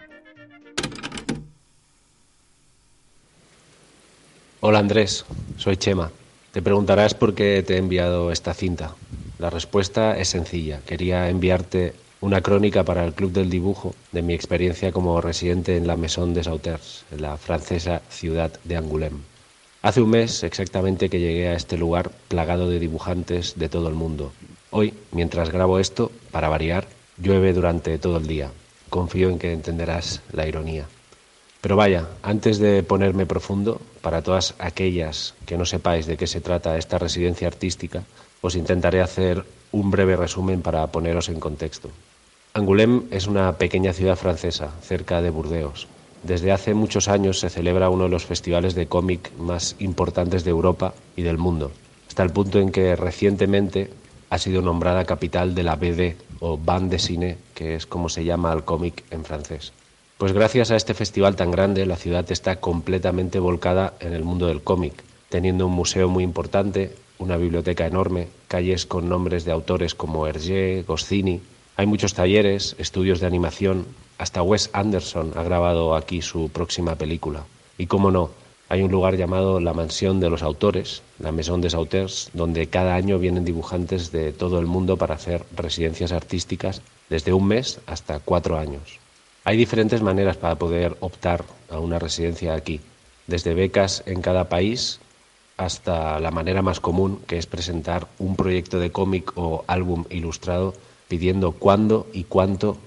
Hola Andrés, soy Chema. Te preguntarás por qué te he enviado esta cinta. La respuesta es sencilla. Quería enviarte una crónica para el Club del Dibujo de mi experiencia como residente en la Maison des Auteurs, en la francesa ciudad de Angoulême. Hace un mes exactamente que llegué a este lugar plagado de dibujantes de todo el mundo. Hoy, mientras grabo esto, para variar, llueve durante todo el día. Confío en que entenderás la ironía. Pero vaya, antes de ponerme profundo, para todas aquellas que no sepáis de qué se trata esta residencia artística, os intentaré hacer un breve resumen para poneros en contexto. Angoulême es una pequeña ciudad francesa, cerca de Burdeos. Desde hace muchos años se celebra uno de los festivales de cómic más importantes de Europa y del mundo, hasta el punto en que recientemente ha sido nombrada capital de la BD, o bande dessinée, que es como se llama al cómic en francés. Pues gracias a este festival tan grande, la ciudad está completamente volcada en el mundo del cómic, teniendo un museo muy importante, una biblioteca enorme, calles con nombres de autores como Hergé, Goscinny. Hay muchos talleres, estudios de animación, hasta Wes Anderson ha grabado aquí su próxima película. Y cómo no, hay un lugar llamado la Mansión de los Autores, la Maison des Auteurs, donde cada año vienen dibujantes de todo el mundo para hacer residencias artísticas desde un mes hasta 4 años. Hay diferentes maneras para poder optar a una residencia aquí, desde becas en cada país hasta la manera más común, que es presentar un proyecto de cómic o álbum ilustrado pidiendo cuándo y cuánto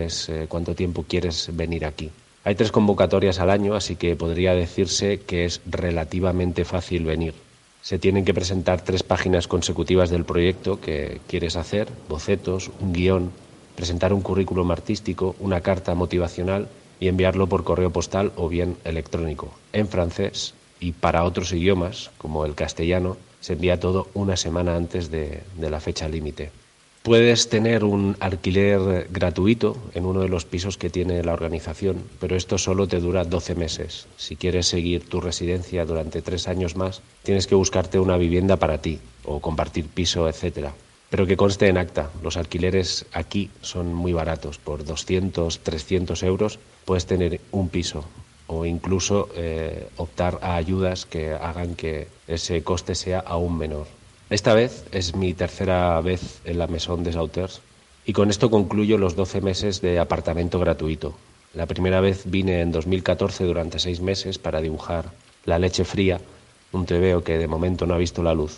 tiempo quieres venir aquí. Hay 3 convocatorias al año, así que podría decirse que es relativamente fácil venir. Se tienen que presentar 3 páginas consecutivas del proyecto que quieres hacer, bocetos, un guión, presentar un currículum artístico, una carta motivacional y enviarlo por correo postal o bien electrónico, en francés, y para otros idiomas, como el castellano, se envía todo una semana antes de la fecha límite. Puedes tener un alquiler gratuito en uno de los pisos que tiene la organización, pero esto solo te dura 12 meses. Si quieres seguir tu residencia durante 3 años más, tienes que buscarte una vivienda para ti, o compartir piso, etc. Pero que conste en acta, los alquileres aquí son muy baratos. Por 200, 300 euros puedes tener un piso o incluso optar a ayudas que hagan que ese coste sea aún menor. Esta vez es mi 3ª vez en la Maison des Auteurs y con esto concluyo los 12 meses de apartamento gratuito. La primera vez vine en 2014 durante 6 meses para dibujar La leche fría, un tebeo que de momento no ha visto la luz.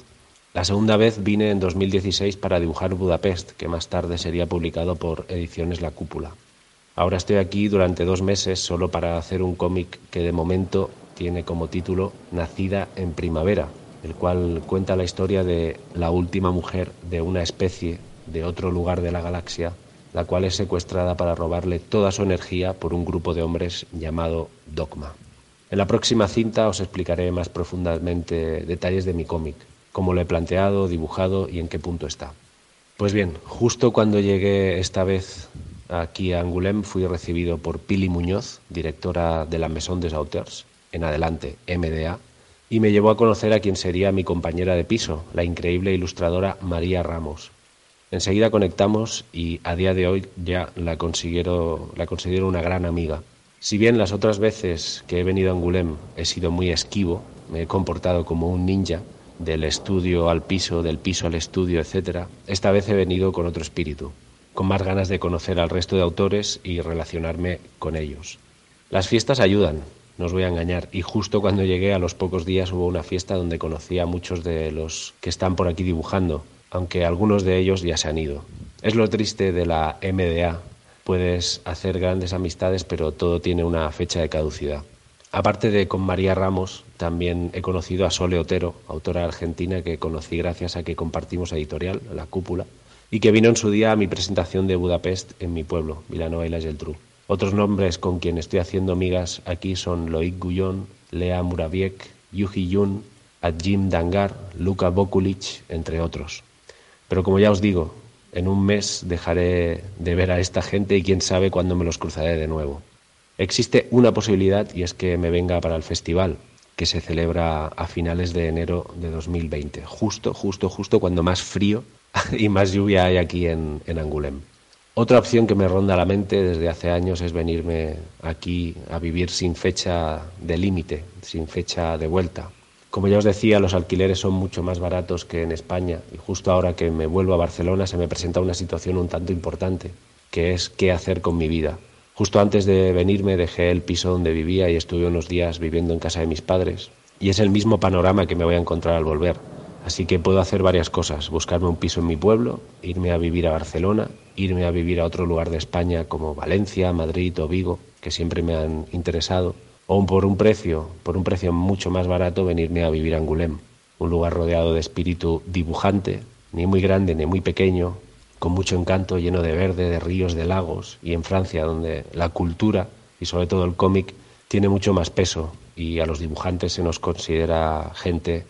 La segunda vez vine en 2016 para dibujar Budapest, que más tarde sería publicado por Ediciones La Cúpula. Ahora estoy aquí durante 2 meses solo para hacer un cómic que de momento tiene como título Nacida en Primavera, el cual cuenta la historia de la última mujer de una especie de otro lugar de la galaxia, la cual es secuestrada para robarle toda su energía por un grupo de hombres llamado Dogma. En la próxima cinta os explicaré más profundamente detalles de mi cómic, cómo lo he planteado, dibujado y en qué punto está. Pues bien, justo cuando llegué esta vez aquí a Angoulême fui recibido por Pili Muñoz, directora de la Maison des Auteurs, en adelante MDA, y me llevó a conocer a quien sería mi compañera de piso, la increíble ilustradora María Ramos. Enseguida conectamos y a día de hoy ya la considero una gran amiga. Si bien las otras veces que he venido a Angoulême he sido muy esquivo, me he comportado como un ninja, del estudio al piso, del piso al estudio, etc., esta vez he venido con otro espíritu, con más ganas de conocer al resto de autores y relacionarme con ellos. Las fiestas ayudan, no os voy a engañar, y justo cuando llegué a los pocos días hubo una fiesta donde conocí a muchos de los que están por aquí dibujando, aunque algunos de ellos ya se han ido. Es lo triste de la MDA. Puedes hacer grandes amistades, pero todo tiene una fecha de caducidad. Aparte de con María Ramos, también he conocido a Sole Otero, autora argentina que conocí gracias a que compartimos editorial, La Cúpula, y que vino en su día a mi presentación de Budapest en mi pueblo, Vilanova y la Geltrú. Otros nombres con quien estoy haciendo migas aquí son Loic Gullón, Lea Muraviec, Yuji Yun, Adjim Dangar, Luka Bokulic, entre otros. Pero como ya os digo, en un mes dejaré de ver a esta gente y quién sabe cuándo me los cruzaré de nuevo. Existe una posibilidad y es que me venga para el festival, que se celebra a finales de enero de 2020, justo cuando más frío y más lluvia hay aquí en Angoulême. Otra opción que me ronda la mente desde hace años es venirme aquí a vivir sin fecha de límite, sin fecha de vuelta. Como ya os decía, los alquileres son mucho más baratos que en España y justo ahora que me vuelvo a Barcelona se me presenta una situación un tanto importante, que es qué hacer con mi vida. Justo antes de venirme dejé el piso donde vivía y estuve unos días viviendo en casa de mis padres y es el mismo panorama que me voy a encontrar al volver. Así que puedo hacer varias cosas, buscarme un piso en mi pueblo, irme a vivir a Barcelona, irme a vivir a otro lugar de España como Valencia, Madrid o Vigo, que siempre me han interesado, o por un precio mucho más barato venirme a vivir a Angoulême, un lugar rodeado de espíritu dibujante, ni muy grande ni muy pequeño, con mucho encanto, lleno de verde, de ríos, de lagos, y en Francia donde la cultura y sobre todo el cómic tiene mucho más peso y a los dibujantes se nos considera gente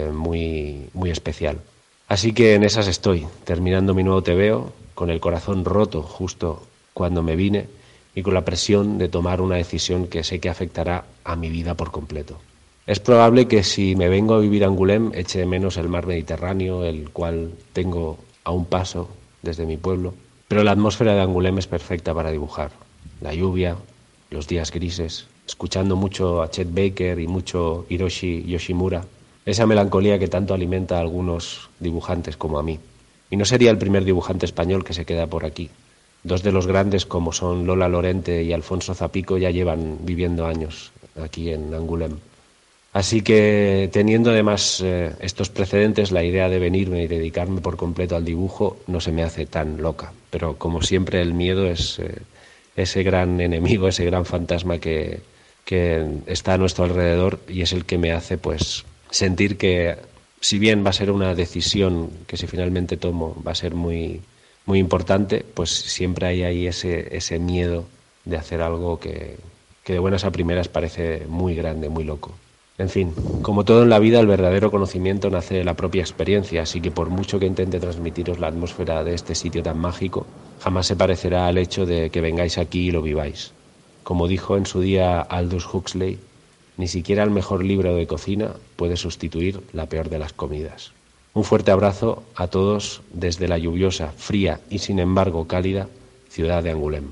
muy, muy especial. Así que en esas estoy, terminando mi nuevo TVO, con el corazón roto justo cuando me vine y con la presión de tomar una decisión que sé que afectará a mi vida por completo. Es probable que si me vengo a vivir a Angoulême eche de menos el mar Mediterráneo, el cual tengo a un paso desde mi pueblo, pero la atmósfera de Angoulême es perfecta para dibujar. La lluvia, los días grises, escuchando mucho a Chet Baker y mucho Hiroshi Yoshimura, esa melancolía que tanto alimenta a algunos dibujantes como a mí. Y no sería el primer dibujante español que se queda por aquí. 2 de los grandes como son Lola Lorente y Alfonso Zapico ya llevan viviendo años aquí en Angoulême. Así que teniendo además estos precedentes, la idea de venirme y dedicarme por completo al dibujo no se me hace tan loca. Pero como siempre el miedo es ese gran enemigo, ese gran fantasma que está a nuestro alrededor y es el que me hace pues sentir que si bien va a ser una decisión que si finalmente tomo va a ser muy, muy importante, pues siempre hay ahí ese miedo de hacer algo que de buenas a primeras parece muy grande, muy loco. En fin, como todo en la vida, el verdadero conocimiento nace de la propia experiencia, así que por mucho que intente transmitiros la atmósfera de este sitio tan mágico, jamás se parecerá al hecho de que vengáis aquí y lo viváis. Como dijo en su día Aldous Huxley, ni siquiera el mejor libro de cocina puede sustituir la peor de las comidas. Un fuerte abrazo a todos desde la lluviosa, fría y sin embargo cálida ciudad de Angoulême.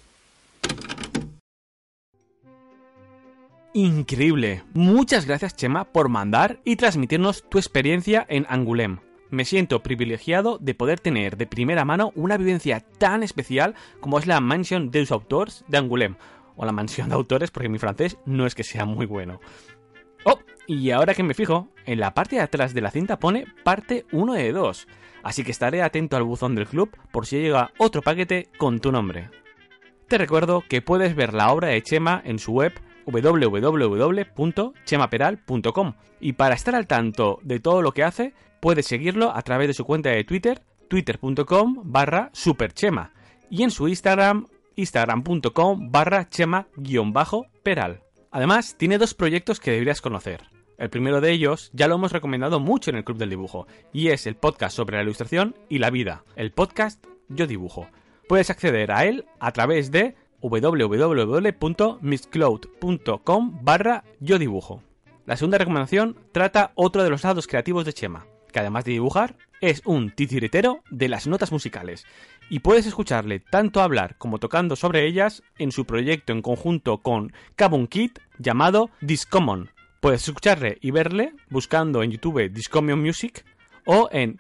Increíble. Muchas gracias, Chema, por mandar y transmitirnos tu experiencia en Angoulême. Me siento privilegiado de poder tener de primera mano una vivencia tan especial como es la Maison des Auteurs de Angoulême. O la mansión de autores, porque mi francés no es que sea muy bueno. Oh, Y ahora que me fijo, en la parte de atrás de la cinta pone parte 1 de 2, así que estaré atento al buzón del club por si llega otro paquete con tu nombre. Te recuerdo que puedes ver la obra de Chema en su web www.chemaperal.com y para estar al tanto de todo lo que hace, puedes seguirlo a través de su cuenta de Twitter, twitter.com/superchema, y en su Instagram, instagram.com/chema_peral. Además, tiene 2 proyectos que deberías conocer. El primero de ellos ya lo hemos recomendado mucho en el Club del Dibujo, y es el podcast sobre la ilustración y la vida, el podcast Yo Dibujo. Puedes acceder a él a través de www.mixcloud.com/yodibujo. La segunda recomendación trata otro de los lados creativos de Chema, que además de dibujar, es un titiritero de las notas musicales, y puedes escucharle tanto hablar como tocando sobre ellas en su proyecto en conjunto con Kabun Kid llamado Discommon. Puedes escucharle y verle buscando en YouTube Discommon Music o en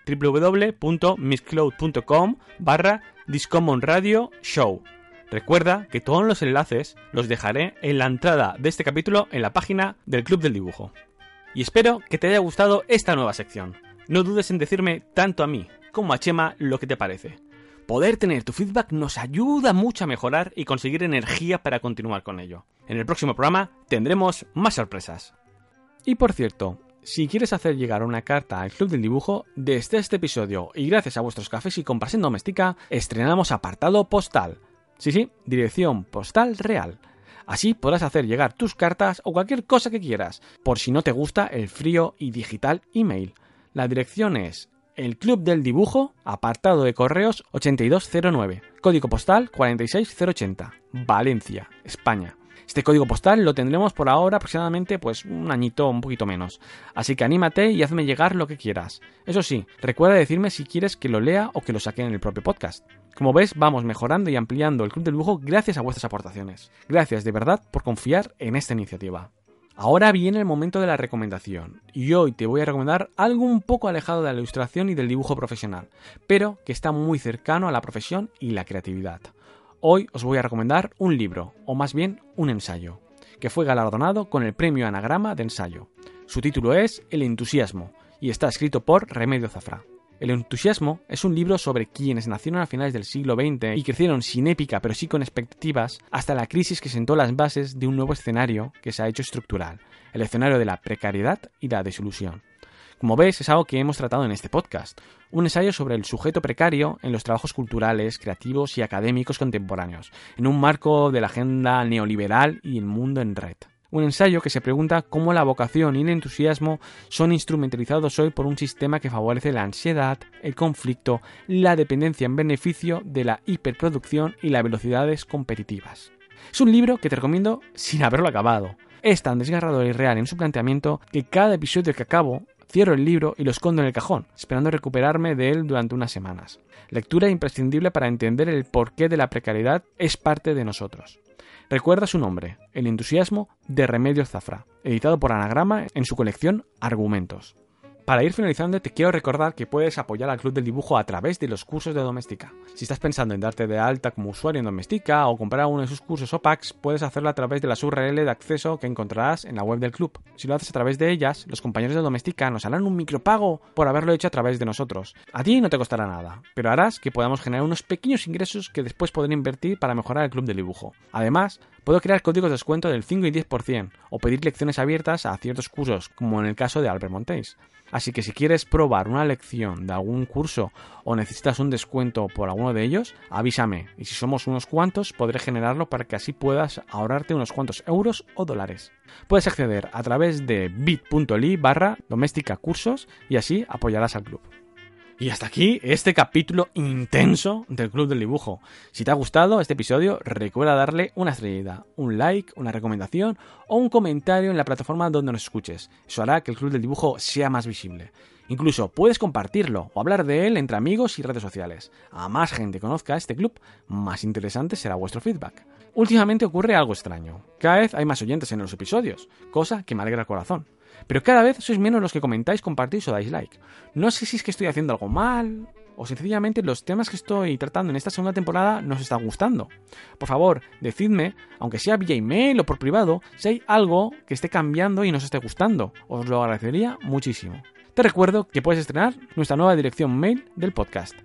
www.mixcloud.com/Discommon Radio Show. Recuerda que todos los enlaces los dejaré en la entrada de este capítulo en la página del Club del Dibujo. Y espero que te haya gustado esta nueva sección. No dudes en decirme tanto a mí como a Chema lo que te parece. Poder tener tu feedback nos ayuda mucho a mejorar y conseguir energía para continuar con ello. En el próximo programa tendremos más sorpresas. Y por cierto, si quieres hacer llegar una carta al Club del Dibujo, desde este episodio y gracias a vuestros cafés y compras en Doméstica, estrenamos apartado postal. Sí, dirección postal real. Así podrás hacer llegar tus cartas o cualquier cosa que quieras, por si no te gusta el frío y digital email. La dirección es el Club del Dibujo, apartado de correos 8209, código postal 46080, Valencia, España. Este código postal lo tendremos por ahora aproximadamente un añito, un poquito menos. Así que anímate y hazme llegar lo que quieras. Eso sí, recuerda decirme si quieres que lo lea o que lo saque en el propio podcast. Como ves, vamos mejorando y ampliando el Club del Dibujo gracias a vuestras aportaciones. Gracias de verdad por confiar en esta iniciativa. Ahora viene el momento de la recomendación, y hoy te voy a recomendar algo un poco alejado de la ilustración y del dibujo profesional, pero que está muy cercano a la profesión y la creatividad. Hoy os voy a recomendar un libro, o más bien un ensayo, que fue galardonado con el Premio Anagrama de Ensayo. Su título es El entusiasmo, y está escrito por Remedios Zafra. El entusiasmo es un libro sobre quienes nacieron a finales del siglo XX y crecieron sin épica pero sí con expectativas hasta la crisis que sentó las bases de un nuevo escenario que se ha hecho estructural, el escenario de la precariedad y la desilusión. Como ves, es algo que hemos tratado en este podcast, un ensayo sobre el sujeto precario en los trabajos culturales, creativos y académicos contemporáneos, en un marco de la agenda neoliberal y el mundo en red. Un ensayo que se pregunta cómo la vocación y el entusiasmo son instrumentalizados hoy por un sistema que favorece la ansiedad, el conflicto, la dependencia en beneficio de la hiperproducción y las velocidades competitivas. Es un libro que te recomiendo sin haberlo acabado. Es tan desgarrador y real en su planteamiento que cada episodio que acabo cierro el libro y lo escondo en el cajón, esperando recuperarme de él durante unas semanas. Lectura imprescindible para entender el porqué de la precariedad es parte de nosotros. Recuerda su nombre, El entusiasmo de Remedios Zafra, editado por Anagrama en su colección Argumentos. Para ir finalizando, te quiero recordar que puedes apoyar al Club del Dibujo a través de los cursos de Doméstica. Si estás pensando en darte de alta como usuario en Doméstica o comprar uno de sus cursos o packs, puedes hacerlo a través de las URL de acceso que encontrarás en la web del club. Si lo haces a través de ellas, los compañeros de Doméstica nos harán un micropago por haberlo hecho a través de nosotros. A ti no te costará nada, pero harás que podamos generar unos pequeños ingresos que después podré invertir para mejorar el Club del Dibujo. Además, puedo crear códigos de descuento del 5 y 10% o pedir lecciones abiertas a ciertos cursos, como en el caso de Albert Montéis. Así que si quieres probar una lección de algún curso o necesitas un descuento por alguno de ellos, avísame y si somos unos cuantos podré generarlo para que así puedas ahorrarte unos cuantos euros o dólares. Puedes acceder a través de bit.ly/doméstica-cursos y así apoyarás al club. Y hasta aquí este capítulo intenso del Club del Dibujo. Si te ha gustado este episodio, recuerda darle una estrellita, un like, una recomendación o un comentario en la plataforma donde nos escuches. Eso hará que el Club del Dibujo sea más visible. Incluso puedes compartirlo o hablar de él entre amigos y redes sociales. A más gente conozca este club, más interesante será vuestro feedback. Últimamente ocurre algo extraño. Cada vez hay más oyentes en los episodios, cosa que me alegra el corazón. Pero cada vez sois menos los que comentáis, compartís o dais like. No sé si es que estoy haciendo algo mal, o sencillamente los temas que estoy tratando en esta segunda temporada nos están gustando. Por favor, decidme, aunque sea vía email o por privado, si hay algo que esté cambiando y nos esté gustando. Os lo agradecería muchísimo. Te recuerdo que puedes estrenar nuestra nueva dirección mail del podcast,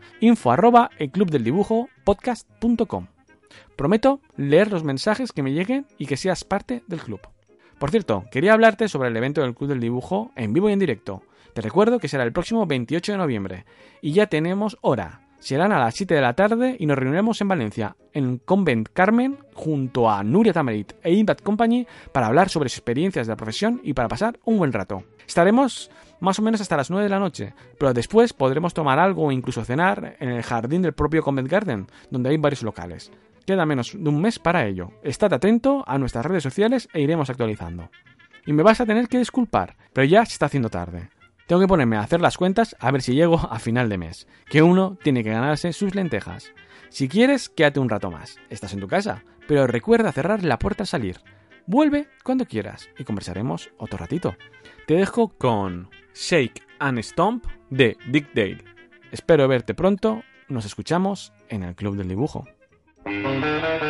info@elclubdeldibujo.podcast.com. Prometo leer los mensajes que me lleguen y que seas parte del club. Por cierto, quería hablarte sobre el evento del Club del Dibujo en vivo y en directo. Te recuerdo que será el próximo 28 de noviembre y ya tenemos hora. Serán a las 7 de la tarde y nos reuniremos en Valencia, en Convent Carmen, junto a Nuria Tamarit e Impact Company para hablar sobre sus experiencias de la profesión y para pasar un buen rato. Estaremos más o menos hasta las 9 de la noche, pero después podremos tomar algo o incluso cenar en el jardín del propio Convent Garden, donde hay varios locales. Queda menos de un mes para ello. Estad atento a nuestras redes sociales e iremos actualizando. Y me vas a tener que disculpar, pero ya se está haciendo tarde. Tengo que ponerme a hacer las cuentas a ver si llego a final de mes, que uno tiene que ganarse sus lentejas. Si quieres, quédate un rato más. Estás en tu casa, pero recuerda cerrar la puerta al salir. Vuelve cuando quieras y conversaremos otro ratito. Te dejo con Shake and Stomp de Dick Dale. Espero verte pronto. Nos escuchamos en el Club del Dibujo.